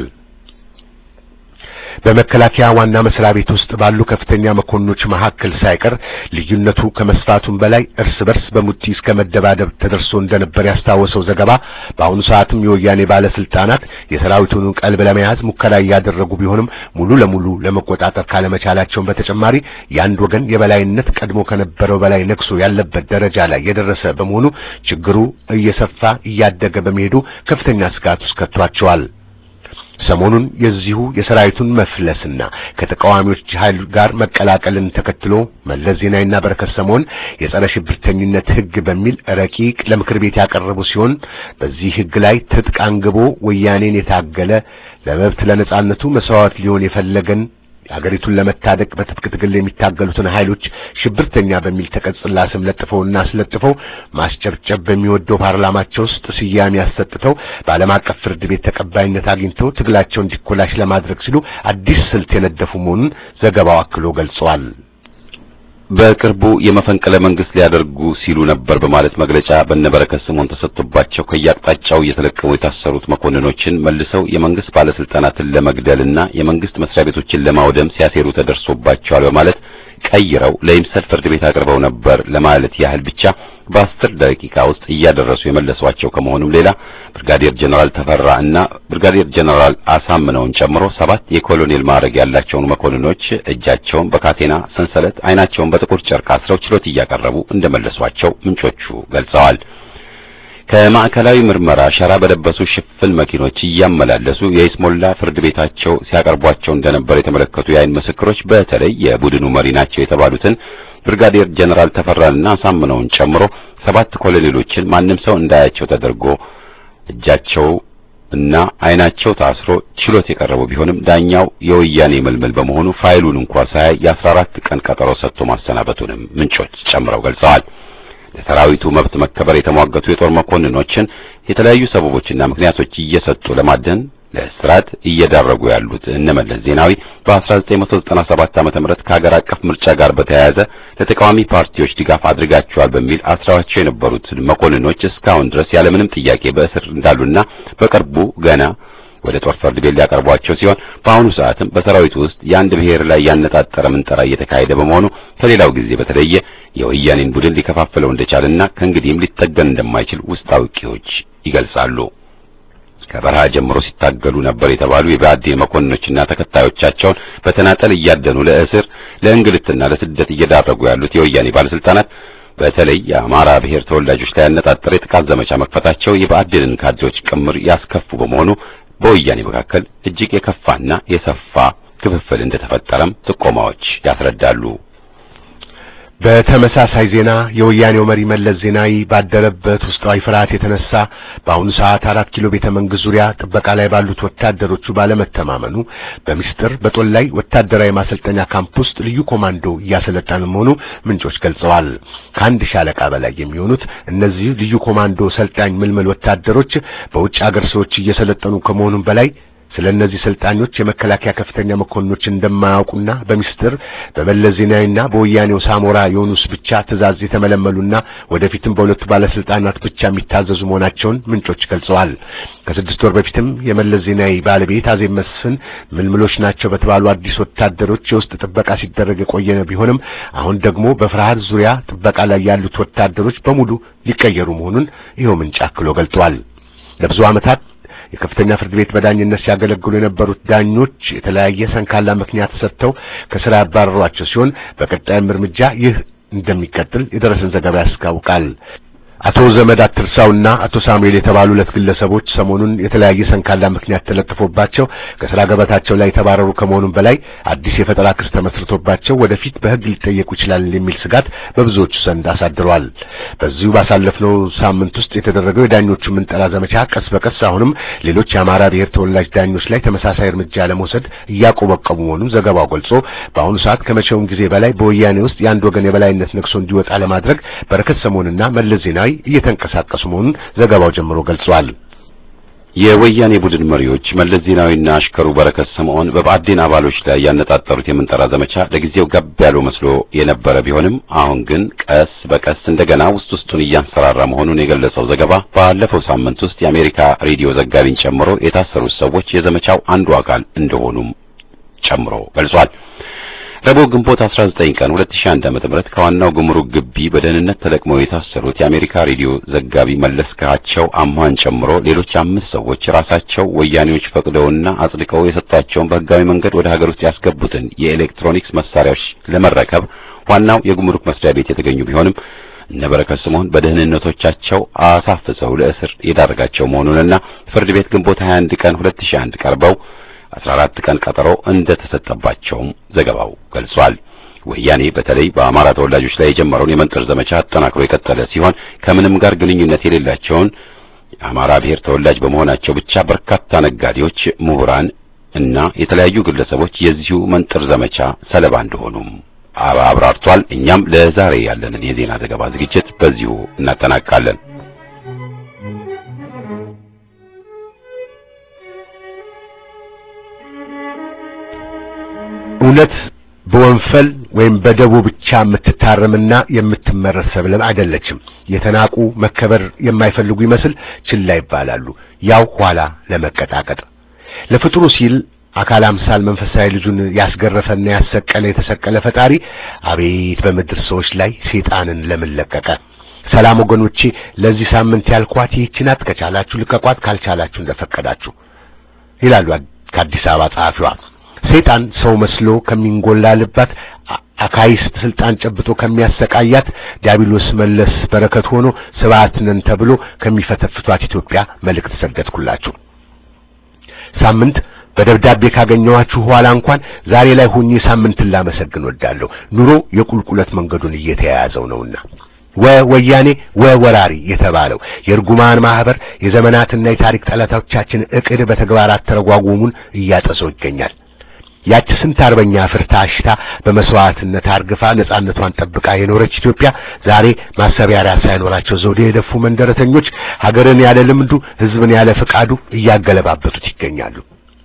በመከላከያ ዋና መስሪያ ቤት ውስጥ ባሉ ከፍተኛ መኮንኖች መካከል ሳይቀር ልዩነቱ ከመስፋቱም በላይ እርስ በርስ በሙቲ እስከ መደባደብ ተደርሶ እንደነበር ያስታወሰው ዘገባ በአሁኑ ሰዓትም የወያኔ ባለስልጣናት የሰራዊቱን ቀልብ ለመያዝ ሙከራ እያደረጉ ቢሆንም ሙሉ ለሙሉ ለመቆጣጠር ካለመቻላቸው በተጨማሪ የአንድ ወገን የበላይነት ቀድሞ ከነበረው በላይ ነክሶ ያለበት ደረጃ ላይ የደረሰ በመሆኑ ችግሩ እየሰፋ እያደገ በመሄዱ ከፍተኛ ስጋት ውስጥ ከቷቸዋል። ሰሞኑን የዚሁ የሰራዊቱን መፍለስና ከተቃዋሚዎች ኃይል ጋር መቀላቀልን ተከትሎ መለስ ዜናዊና በረከት ስምኦን የጸረ ሽብርተኝነት ሕግ በሚል ረቂቅ ለምክር ቤት ያቀረቡ ሲሆን በዚህ ሕግ ላይ ትጥቅ አንግቦ ወያኔን የታገለ ለመብት ለነጻነቱ መስዋዕት ሊሆን የፈለገን አገሪቱን ለመታደግ በትጥቅ ትግል የሚታገሉትን ኃይሎች ሽብርተኛ በሚል ተቀጽላ ስም ለጥፈውና አስለጥፈው ማስጨብጨብ በሚወደው ፓርላማቸው ውስጥ ስያሜ ያሰጥተው በዓለም አቀፍ ፍርድ ቤት ተቀባይነት አግኝተው ትግላቸውን እንዲኮላሽ ለማድረግ ሲሉ አዲስ ስልት የነደፉ መሆኑን ዘገባው አክሎ ገልጿል። በቅርቡ የመፈንቅለ መንግስት ሊያደርጉ ሲሉ ነበር በማለት መግለጫ በነበረከት ስምኦን ተሰጥቶባቸው ከያቅጣጫው እየተለቀሙ የታሰሩት መኮንኖችን መልሰው የመንግስት ባለስልጣናትን ለመግደልና የመንግስት መስሪያ ቤቶችን ለማውደም ሲያሴሩ ተደርሶባቸዋል በማለት ቀይረው ለይምሰል ፍርድ ቤት አቅርበው ነበር ለማለት ያህል ብቻ በ10 ደቂቃ ውስጥ እያደረሱ የመለሷቸው ከመሆኑም ሌላ ብርጋዴር ጀነራል ተፈራ እና ብርጋዴር ጀነራል አሳምነውን ጨምሮ 7 የኮሎኔል ማዕረግ ያላቸውን መኮንኖች እጃቸውን በካቴና ሰንሰለት ዓይናቸውን በጥቁር ጨርቅ አስረው ችሎት እያቀረቡ እንደመለሷቸው ምንጮቹ ገልጸዋል። ከማዕከላዊ ምርመራ ሸራ በለበሱ ሽፍን መኪኖች እያመላለሱ የይስሞላ ፍርድ ቤታቸው ሲያቀርቧቸው እንደነበር የተመለከቱ የዓይን ምስክሮች በተለይ የቡድኑ መሪ ናቸው የተባሉትን ብርጋዴር ጀነራል ተፈራንና አሳምነውን ጨምሮ 7 ኮሎኔሎችን ማንም ሰው እንዳያቸው ተደርጎ እጃቸው እና ዓይናቸው ታስሮ ችሎት የቀረቡ ቢሆንም ዳኛው የወያኔ መልመል በመሆኑ ፋይሉን እንኳን ሳያይ የ14 ቀን ቀጠሮ ሰጥቶ ማሰናበቱንም ምንጮች ጨምረው ገልጸዋል። ለሰራዊቱ መብት መከበር የተሟገቱ የጦር መኮንኖችን የተለያዩ ሰበቦችና ምክንያቶች እየሰጡ ለማደን ለእስራት እየዳረጉ ያሉት እነመለስ ዜናዊ በ1997 ዓ.ም ከሀገር አቀፍ ምርጫ ጋር በተያያዘ ለተቃዋሚ ፓርቲዎች ድጋፍ አድርጋቸዋል በሚል አስራቸው የነበሩት መኮንኖች እስካሁን ድረስ ያለምንም ጥያቄ በእስር እንዳሉና በቅርቡ ገና ወደ ጦር ፍርድ ቤት ሊያቀርቧቸው ሲሆን በአሁኑ ሰዓትም በሰራዊቱ ውስጥ የአንድ ብሔር ላይ ያነጣጠረ ምንጠራ እየተካሄደ በመሆኑ ከሌላው ጊዜ በተለየ የወያኔን ቡድን ሊከፋፍለው እንደቻለና ከእንግዲህም ሊጠገን እንደማይችል ውስጥ አዋቂዎች ይገልጻሉ። ከበረሃ ጀምሮ ሲታገሉ ነበር የተባሉ የብአዴን መኮንኖችና ተከታዮቻቸውን በተናጠል እያደኑ ለእስር ለእንግልትና ለስደት እየዳረጉ ያሉት የወያኔ ባለስልጣናት በተለይ የአማራ ብሔር ተወላጆች ላይ ያነጣጠረ የጥቃት ዘመቻ መክፈታቸው የብአዴንን ካድሬዎች ቅምር ያስከፉ በመሆኑ በወያኔ መካከል እጅግ የከፋና የሰፋ ክፍፍል እንደተፈጠረም ጥቆማዎች ያስረዳሉ። በተመሳሳይ ዜና የወያኔው መሪ መለስ ዜናዊ ባደረበት ውስጣዊ ፍርሃት የተነሳ በአሁኑ ሰዓት 4 ኪሎ ቤተ መንግስት ዙሪያ ጥበቃ ላይ ባሉት ወታደሮቹ ባለመተማመኑ በሚስጥር በጦር ላይ ወታደራዊ ማሰልጠኛ ካምፕ ውስጥ ልዩ ኮማንዶ እያሰለጠነ መሆኑ ምንጮች ገልጸዋል። ከአንድ ሻለቃ በላይ የሚሆኑት እነዚህ ልዩ ኮማንዶ ሰልጣኝ ምልምል ወታደሮች በውጭ ሀገር ሰዎች እየሰለጠኑ ከመሆኑም በላይ ስለነዚህ ሰልጣኞች የመከላከያ ከፍተኛ መኮንኖች እንደማያውቁና በሚስጥር በመለስ ዜናዊና በወያኔው ሳሞራ ዮኑስ ብቻ ትዕዛዝ የተመለመሉና ወደፊትም በሁለቱ ባለስልጣናት ብቻ የሚታዘዙ መሆናቸውን ምንጮች ገልጸዋል። ከ6 ወር በፊትም የመለስ ዜናዊ ባለቤት አዜብ መስፍን ምልምሎች ናቸው በተባሉ አዲስ ወታደሮች የውስጥ ጥበቃ ሲደረግ የቆየ ቢሆንም አሁን ደግሞ በፍርሃት ዙሪያ ጥበቃ ላይ ያሉት ወታደሮች በሙሉ ሊቀየሩ መሆኑን ይኸው ምንጭ አክሎ ገልጿል። ለብዙ ዓመታት የከፍተኛ ፍርድ ቤት በዳኝነት ሲያገለግሉ የነበሩት ዳኞች የተለያየ ሰንካላ ምክንያት ሰጥተው ከስራ ያባረሯቸው ሲሆን በቀጣይም እርምጃ ይህ እንደሚቀጥል የደረሰን ዘገባ ያስታውቃል። አቶ ዘመድ አትርሳውና አቶ ሳሙኤል የተባሉ ሁለት ግለሰቦች ሰሞኑን የተለያየ ሰንካላ ምክንያት ተለጥፎባቸው ከስራ ገበታቸው ላይ ተባረሩ ከመሆኑም በላይ አዲስ የፈጠራ ክስ ተመስርቶባቸው ወደፊት በሕግ ሊጠየቁ ይችላል የሚል ስጋት በብዙዎቹ ዘንድ አሳድሯል። በዚሁ ባሳለፍነው ሳምንት ውስጥ የተደረገው የዳኞቹ ምንጠራ ዘመቻ ቀስ በቀስ አሁንም ሌሎች የአማራ ብሔር ተወላጅ ዳኞች ላይ ተመሳሳይ እርምጃ ለመውሰድ እያቆበቀቡ መሆኑን ዘገባው ገልጾ በአሁኑ ሰዓት ከመቼውም ጊዜ በላይ በወያኔ ውስጥ የአንድ ወገን የበላይነት ነግሶ እንዲወጣ ለማድረግ በረከት ሰሞንና መለስ ዜናዊ እየተንቀሳቀሱ መሆኑን ዘገባው ጀምሮ ገልጿል። የወያኔ ቡድን መሪዎች መለስ ዜናዊና አሽከሩ በረከት ስምዖን በብአዴን አባሎች ላይ ያነጣጠሩት የምንጠራ ዘመቻ ለጊዜው ገብ ያለው መስሎ የነበረ ቢሆንም አሁን ግን ቀስ በቀስ እንደገና ውስጡን እያንሰራራ መሆኑን የገለጸው ዘገባ ባለፈው ሳምንት ውስጥ የአሜሪካ ሬዲዮ ዘጋቢን ጨምሮ የታሰሩት ሰዎች የዘመቻው አንዱ አካል እንደሆኑም ጨምሮ ገልጿል። ረቡዕ ግንቦት 19 ቀን 2001 ዓ.ም ከዋናው ጉምሩክ ግቢ በደህንነት ተለቅመው የታሰሩት የአሜሪካ ሬዲዮ ዘጋቢ መለስካቸው አማን ጨምሮ ሌሎች 5 ሰዎች ራሳቸው ወያኔዎች ፈቅደውና አጽድቀው የሰጧቸውን በህጋዊ መንገድ ወደ ሀገር ውስጥ ያስገቡትን የኤሌክትሮኒክስ መሳሪያዎች ለመረከብ ዋናው የጉምሩክ መስሪያ ቤት የተገኙ ቢሆንም እነበረከት ስምዖን በደህንነቶቻቸው አሳፍሰው ለእስር የዳረጋቸው መሆኑንና ፍርድ ቤት ግንቦት 21 ቀን 2001 ቀርበው 14 ቀን ቀጠሮ እንደተሰጠባቸውም ዘገባው ገልጿል። ወያኔ በተለይ በአማራ ተወላጆች ላይ የጀመረውን የመንጠር ዘመቻ አጠናክሮ የቀጠለ ሲሆን ከምንም ጋር ግንኙነት የሌላቸውን የአማራ ብሔር ተወላጅ በመሆናቸው ብቻ በርካታ ነጋዴዎች፣ ምሁራን እና የተለያዩ ግለሰቦች የዚሁ መንጠር ዘመቻ ሰለባ እንደሆኑም አብራርቷል። እኛም ለዛሬ ያለንን የዜና ዘገባ ዝግጅት በዚሁ እናጠናቅቃለን። እውነት በወንፈል ወይም በደቡ ብቻ የምትታረምና የምትመረስ ሰብለም አይደለችም። የተናቁ መከበር የማይፈልጉ ይመስል ችላ ይባላሉ፣ ያው ኋላ ለመቀጣቀጥ። ለፍጥሩ ሲል አካል አምሳል መንፈሳዊ ልጁን ያስገረፈና ያሰቀለ የተሰቀለ ፈጣሪ አቤት በምድር ሰዎች ላይ ሰይጣንን ለምን ለቀቀ? ሰላም ወገኖቼ፣ ለዚህ ሳምንት ያልኳት ይህችን ናት። ከቻላችሁ ልቀቋት፣ ካልቻላችሁ እንደፈቀዳችሁ ይላሉ ከአዲስ አበባ ጸሐፊዋ። ሰይጣን ሰው መስሎ ከሚንጎላልባት አካይስት ስልጣን ጨብጦ ከሚያሰቃያት ዲያብሎስ መለስ በረከት ሆኖ ስብዓት ነን ተብሎ ከሚፈተፍቷት ኢትዮጵያ መልእክት ሰደድኩላችሁ። ሳምንት በደብዳቤ ካገኘኋችሁ ኋላ እንኳን ዛሬ ላይ ሆኜ ሳምንትን ላመሰግን ወዳለሁ። ኑሮ የቁልቁለት መንገዱን እየተያያዘው ነውና ወያኔ ወራሪ የተባለው የርጉማን ማህበር የዘመናትና የታሪክ ጠላቶቻችን እቅድ በተግባር አተረጓጉሙን እያጠሰው ይገኛል። ያቺ ስንት አርበኛ ፍርታ አሽታ በመስዋዕትነት አርግፋ ነጻነቷን ጠብቃ የኖረች ኢትዮጵያ ዛሬ ማሰቢያ ራስ ሳይኖራቸው ዘውዴ የደፉ መንደረተኞች ሀገርን ያለ ልምዱ ህዝብን ያለ ፍቃዱ እያገለባበጡት ይገኛሉ።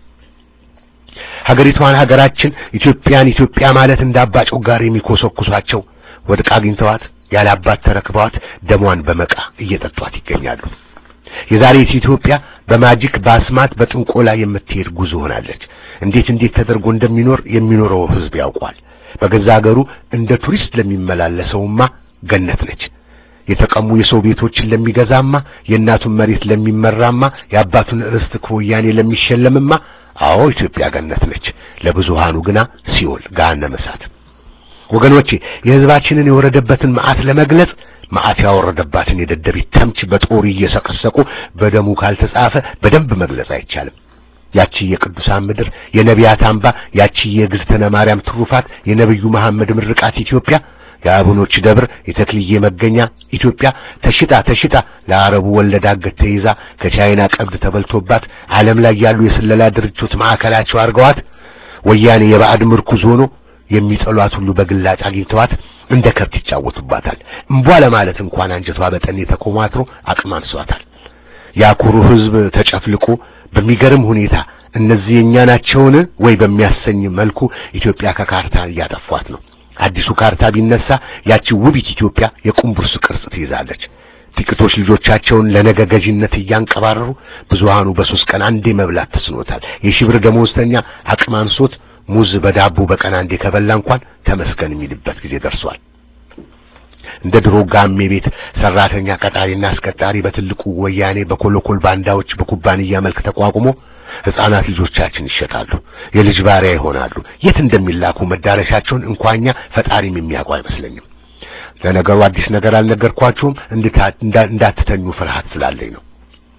ሀገራችን ኢትዮጵያ ማለት እንዳባጨው ጋር የሚኮሰኩሷቸው ወድቃ አግኝተዋት ያለ አባት ተረክበዋት ደሟን በመቃ እየጠጧት ይገኛሉ። የዛሬት ኢትዮጵያ በማጂክ ባስማት በጥንቆላ የምትሄድ ጉዞ ሆናለች። እንዴት ተደርጎ እንደሚኖር የሚኖረው ህዝብ ያውቋል። በገዛ ሀገሩ እንደ ቱሪስት ለሚመላለሰውማ ገነት ነች። የተቀሙ የሰው ቤቶችን ለሚገዛማ፣ የእናቱን መሬት ለሚመራማ፣ የአባቱን ርስት ከወያኔ ለሚሸለምማ አዎ ኢትዮጵያ ገነት ነች። ለብዙሃኑ ግና ሲኦል ገሃነመ እሳት። ወገኖቼ የህዝባችንን የወረደበትን መዓት ለመግለጽ መዓት ያወረደባትን የደደቢት ተምች በጦር እየሰቀሰቁ በደሙ ካልተጻፈ በደንብ መግለጽ አይቻልም። ያቺ የቅዱሳን ምድር የነቢያት አምባ፣ ያቺ የግዝተነ ማርያም ትሩፋት የነብዩ መሐመድ ምርቃት ኢትዮጵያ፣ የአቡኖች ደብር የተክልዬ መገኛ ኢትዮጵያ ተሽጣ ለአረቡ ወለዳገት ተይዛ ከቻይና ቀብድ ተበልቶባት ዓለም ላይ ያሉ የስለላ ድርጅቶች ማዕከላቸው አርገዋት ወያኔ የባዕድ ምርኩዝ ሆኖ የሚጠሏት ሁሉ በግላጭ አግኝተዋት እንደ ከብት ይጫወቱባታል። እንቧ ለማለት እንኳን አንጀቷ በጠኔ ተኮማትሮ አቅም አንሷታል። ያኩሩ ህዝብ ተጨፍልቆ በሚገርም ሁኔታ እነዚህ የኛ ናቸውን ወይ በሚያሰኝ መልኩ ኢትዮጵያ ከካርታ እያጠፏት ነው። አዲሱ ካርታ ቢነሳ ያቺ ውቢት ኢትዮጵያ የቁምቡርስ ቅርጽ ትይዛለች። ጥቂቶች ልጆቻቸውን ለነገ ገዥነት እያንቀባረሩ ብዙሃኑ በሶስት ቀን አንዴ መብላት ተስኖታል። የሽብር ደሞዝተኛ አቅም አንሶት ሙዝ በዳቦ በቀን አንዴ ከበላ እንኳን ተመስገን የሚልበት ጊዜ ደርሷል። እንደ ድሮ ጋሜ ቤት ሰራተኛ ቀጣሪና አስቀጣሪ በትልቁ ወያኔ በኮሎኮል ባንዳዎች በኩባንያ መልክ ተቋቁሞ ሕፃናት ልጆቻችን ይሸጣሉ፣ የልጅ ባሪያ ይሆናሉ። የት እንደሚላኩ መዳረሻቸውን እንኳንኛ ፈጣሪም የሚያውቀው አይመስለኝም። ለነገሩ አዲስ ነገር አልነገርኳችሁም እንዳትተኙ ፍርሃት ስላለኝ ነው።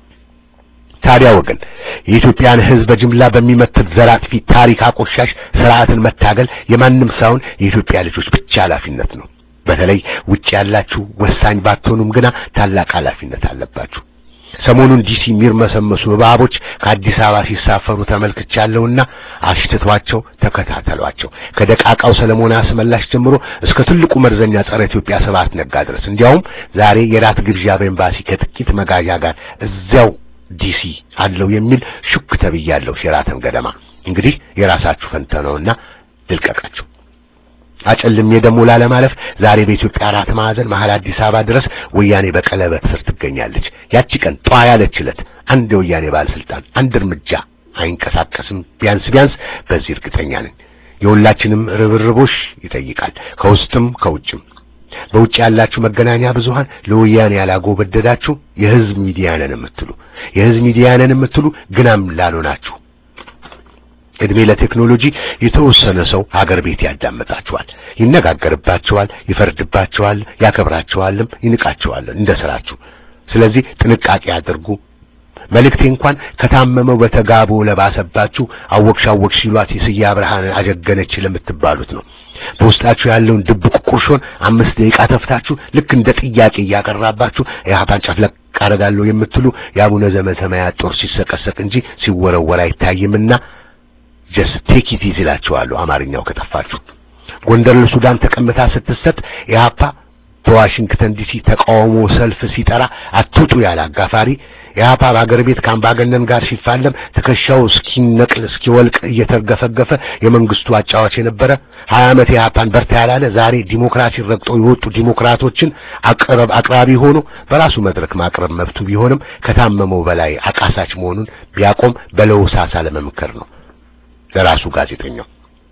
ታዲያ ወገን የኢትዮጵያን ሕዝብ በጅምላ በሚመትት ዘራፊ ታሪክ አቆሻሽ ስርዓትን መታገል የማንም ሳይሆን የኢትዮጵያ ልጆች ብቻ ኃላፊነት ነው። በተለይ ውጭ ያላችሁ ወሳኝ ባትሆኑም ግና ታላቅ ኃላፊነት አለባችሁ። ሰሞኑን ዲሲ የሚርመሰመሱ እባቦች ከአዲስ አበባ ሲሳፈሩ ተመልክቻለሁና አሽትቷቸው ተከታተሏቸው። ከደቃቃው ሰለሞን አስመላሽ ጀምሮ እስከ ትልቁ መርዘኛ ጸረ ኢትዮጵያ ሰባት ነጋ ድረስ። እንዲያውም ዛሬ የራት ግብዣ በኤምባሲ ከጥቂት መጋዣ ጋር እዚያው ዲሲ አለው የሚል ሹክ ተብያለሁ። ሸራተን ገደማ እንግዲህ የራሳችሁ ፈንታ ነውና ልልቀቃችሁ። አጨልሜ ደሞ ላለማለፍ ዛሬ በኢትዮጵያ አራት ማዕዘን መሃል አዲስ አበባ ድረስ ወያኔ በቀለበት ስር ትገኛለች። ያቺ ቀን ጧ ያለችለት አንድ ወያኔ ባለስልጣን አንድ እርምጃ አይንቀሳቀስም። ቢያንስ በዚህ እርግጠኛ ነኝ። የሁላችንም ርብርቦሽ ይጠይቃል፣ ከውስጥም ከውጭም። በውጭ ያላችሁ መገናኛ ብዙሃን ለወያኔ ያላጎበደዳችሁ የህዝብ ሚዲያ ነን የምትሉ ግናም ላልሆናችሁ እድሜ ለቴክኖሎጂ የተወሰነ ሰው ሀገር ቤት ያዳምጣችኋል፣ ይነጋገርባችኋል፣ ይፈርድባችኋል፣ ያከብራችኋልም ይንቃችኋል እንደሰራችሁ። ስለዚህ ጥንቃቄ አድርጉ። መልእክቴ እንኳን ከታመመው በተጋቦ ለባሰባችሁ አወቅሽ ሲሏት የስያ ብርሃን አጀገነች ለምትባሉት ነው። በውስጣችሁ ያለውን ድብቅ ቁርሾን 5 ደቂቃ ተፍታችሁ ልክ እንደ ጥያቄ ያቀርባችሁ ያፓን ጨፍለቅ አረጋለሁ የምትሉ የአቡነ ዘበሰማያት ጦር ሲሰቀሰቅ እንጂ ሲወረወር አይታይምና just take it easy ላችኋለሁ። አማርኛው ከጠፋችሁ ጎንደር ለሱዳን ተቀምጣ ስትሰጥ ያፓ በዋሽንግተን ዲሲ ተቃውሞ ሰልፍ ሲጠራ አትውጡ ያለ አጋፋሪ ያፓ በአገር ቤት ካምባገነን ጋር ሲፋለም ትከሻው እስኪነቅል እስኪወልቅ እየተገፈገፈ የመንግስቱ አጫዋች የነበረ 20 ዓመት ያፓን በርታ ያላለ ዛሬ ዲሞክራሲ ረግጦ የወጡ ዲሞክራቶችን አቅራቢ ሆኖ በራሱ መድረክ ማቅረብ መብቱ ቢሆንም ከታመመው በላይ አቃሳች መሆኑን ቢያቆም በለውሳሳ ለመምከር ነው። ለራሱ ጋዜጠኛው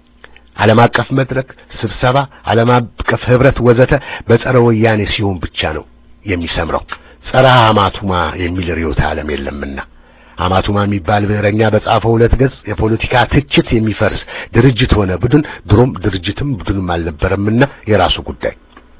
ዓለም አቀፍ መድረክ ስብሰባ፣ ዓለም አቀፍ ህብረት ወዘተ በጸረ ወያኔ ሲሆን ብቻ ነው የሚሰምረው። ጸረ አማቱማ የሚል ርዕዮተ ዓለም የለምና አማቱማ የሚባል ብዕረኛ በጻፈው 2 ገጽ የፖለቲካ ትችት የሚፈርስ ድርጅት ሆነ ቡድን ድሮም ድርጅትም ቡድንም አልነበረምና የራሱ ጉዳይ።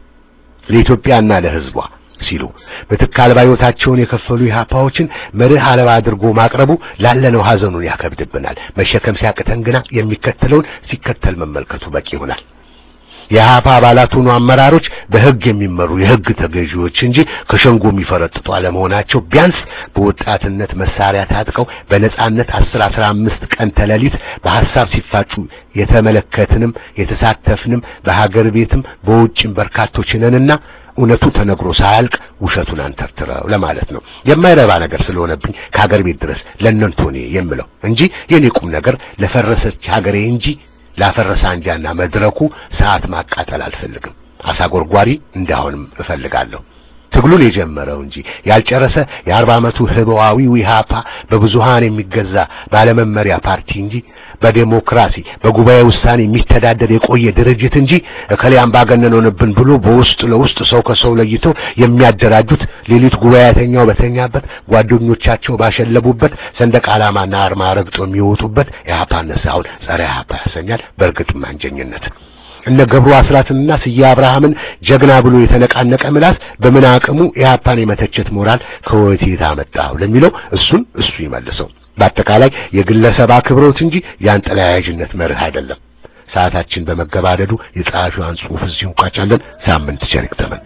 ለኢትዮጵያና ለህዝቧ ሲሉ በትካል ባዮታቸውን የከፈሉ ኢህአፓዎችን መርህ አለባ አድርጎ ማቅረቡ ላለነው ሐዘኑን ያከብድብናል። መሸከም ሲያቅተን ግና የሚከተለውን ሲከተል መመልከቱ በቂ ይሆናል። የኢህአፓ አባላቱን አመራሮች በህግ የሚመሩ የህግ ተገዢዎች እንጂ ከሸንጎ የሚፈረጥጡ አለመሆናቸው ቢያንስ በወጣትነት መሳሪያ ታጥቀው በነጻነት 10-15 ቀን ተለሊት በሐሳብ ሲፋጩ የተመለከትንም የተሳተፍንም በሀገር ቤትም በውጭም በርካቶች ነንና እውነቱ ተነግሮ ሳያልቅ ውሸቱን አንተርትረው ለማለት ነው። የማይረባ ነገር ስለሆነብኝ ከሀገር ቤት ድረስ ለእናንተኔ የምለው እንጂ የኔ ቁም ነገር ለፈረሰች ሀገሬ እንጂ ላፈረሰ አንጃና መድረኩ ሰዓት ማቃጠል አልፈልግም። አሳጎርጓሪ እንዳሆንም እፈልጋለሁ። ትግሉን የጀመረው እንጂ ያልጨረሰ የ40 ዓመቱ ህብዋዊ ኢህአፓ በብዙሃን የሚገዛ ባለመመሪያ ፓርቲ እንጂ በዲሞክራሲ በጉባኤ ውሳኔ የሚተዳደር የቆየ ድርጅት እንጂ ከሊያም ባገነነውብን ብሎ በውስጥ ለውስጥ ሰው ከሰው ለይቶ የሚያደራጁት ሌሊት ጉባኤተኛው በተኛበት ጓደኞቻቸው ባሸለቡበት ሰንደቅ ዓላማና አርማ ረግጦ የሚወጡበት ኢህአፓነት ሳይሆን ጸረ ኢህአፓ ያሰኛል። በእርግጥም አንጀኝነት እነ ገብሩ አስራትና ስያ አብርሃምን ጀግና ብሎ የተነቃነቀ ምላስ በምን አቅሙ ኢህአፓን የመተቸት ሞራል ከወዴት አመጣው ለሚለው እሱ ይመልሰው። በአጠቃላይ የግለሰብ አክብሮት እንጂ ያንጠላያጅነት መርህ አይደለም። ሰዓታችን በመገባደዱ የጻፊዋን ጽሑፍ እዚህ እንቋጫለን። ሳምንት ቸር ይግጠመን።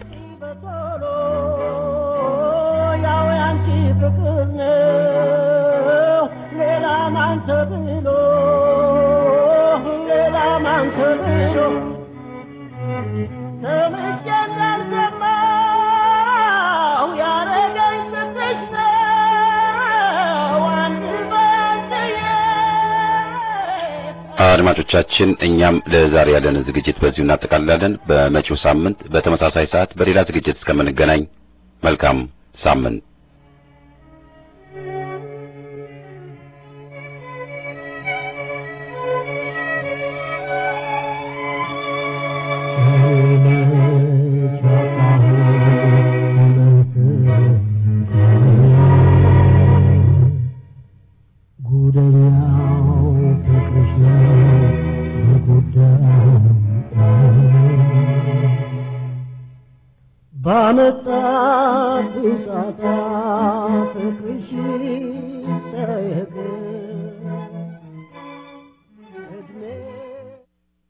አድማጮቻችን እኛም ለዛሬ ያለን ዝግጅት በዚሁ እናጠቃልላለን። በመጪው ሳምንት በተመሳሳይ ሰዓት በሌላ ዝግጅት እስከምንገናኝ መልካም ሳምንት። ባመጣ ጣጣ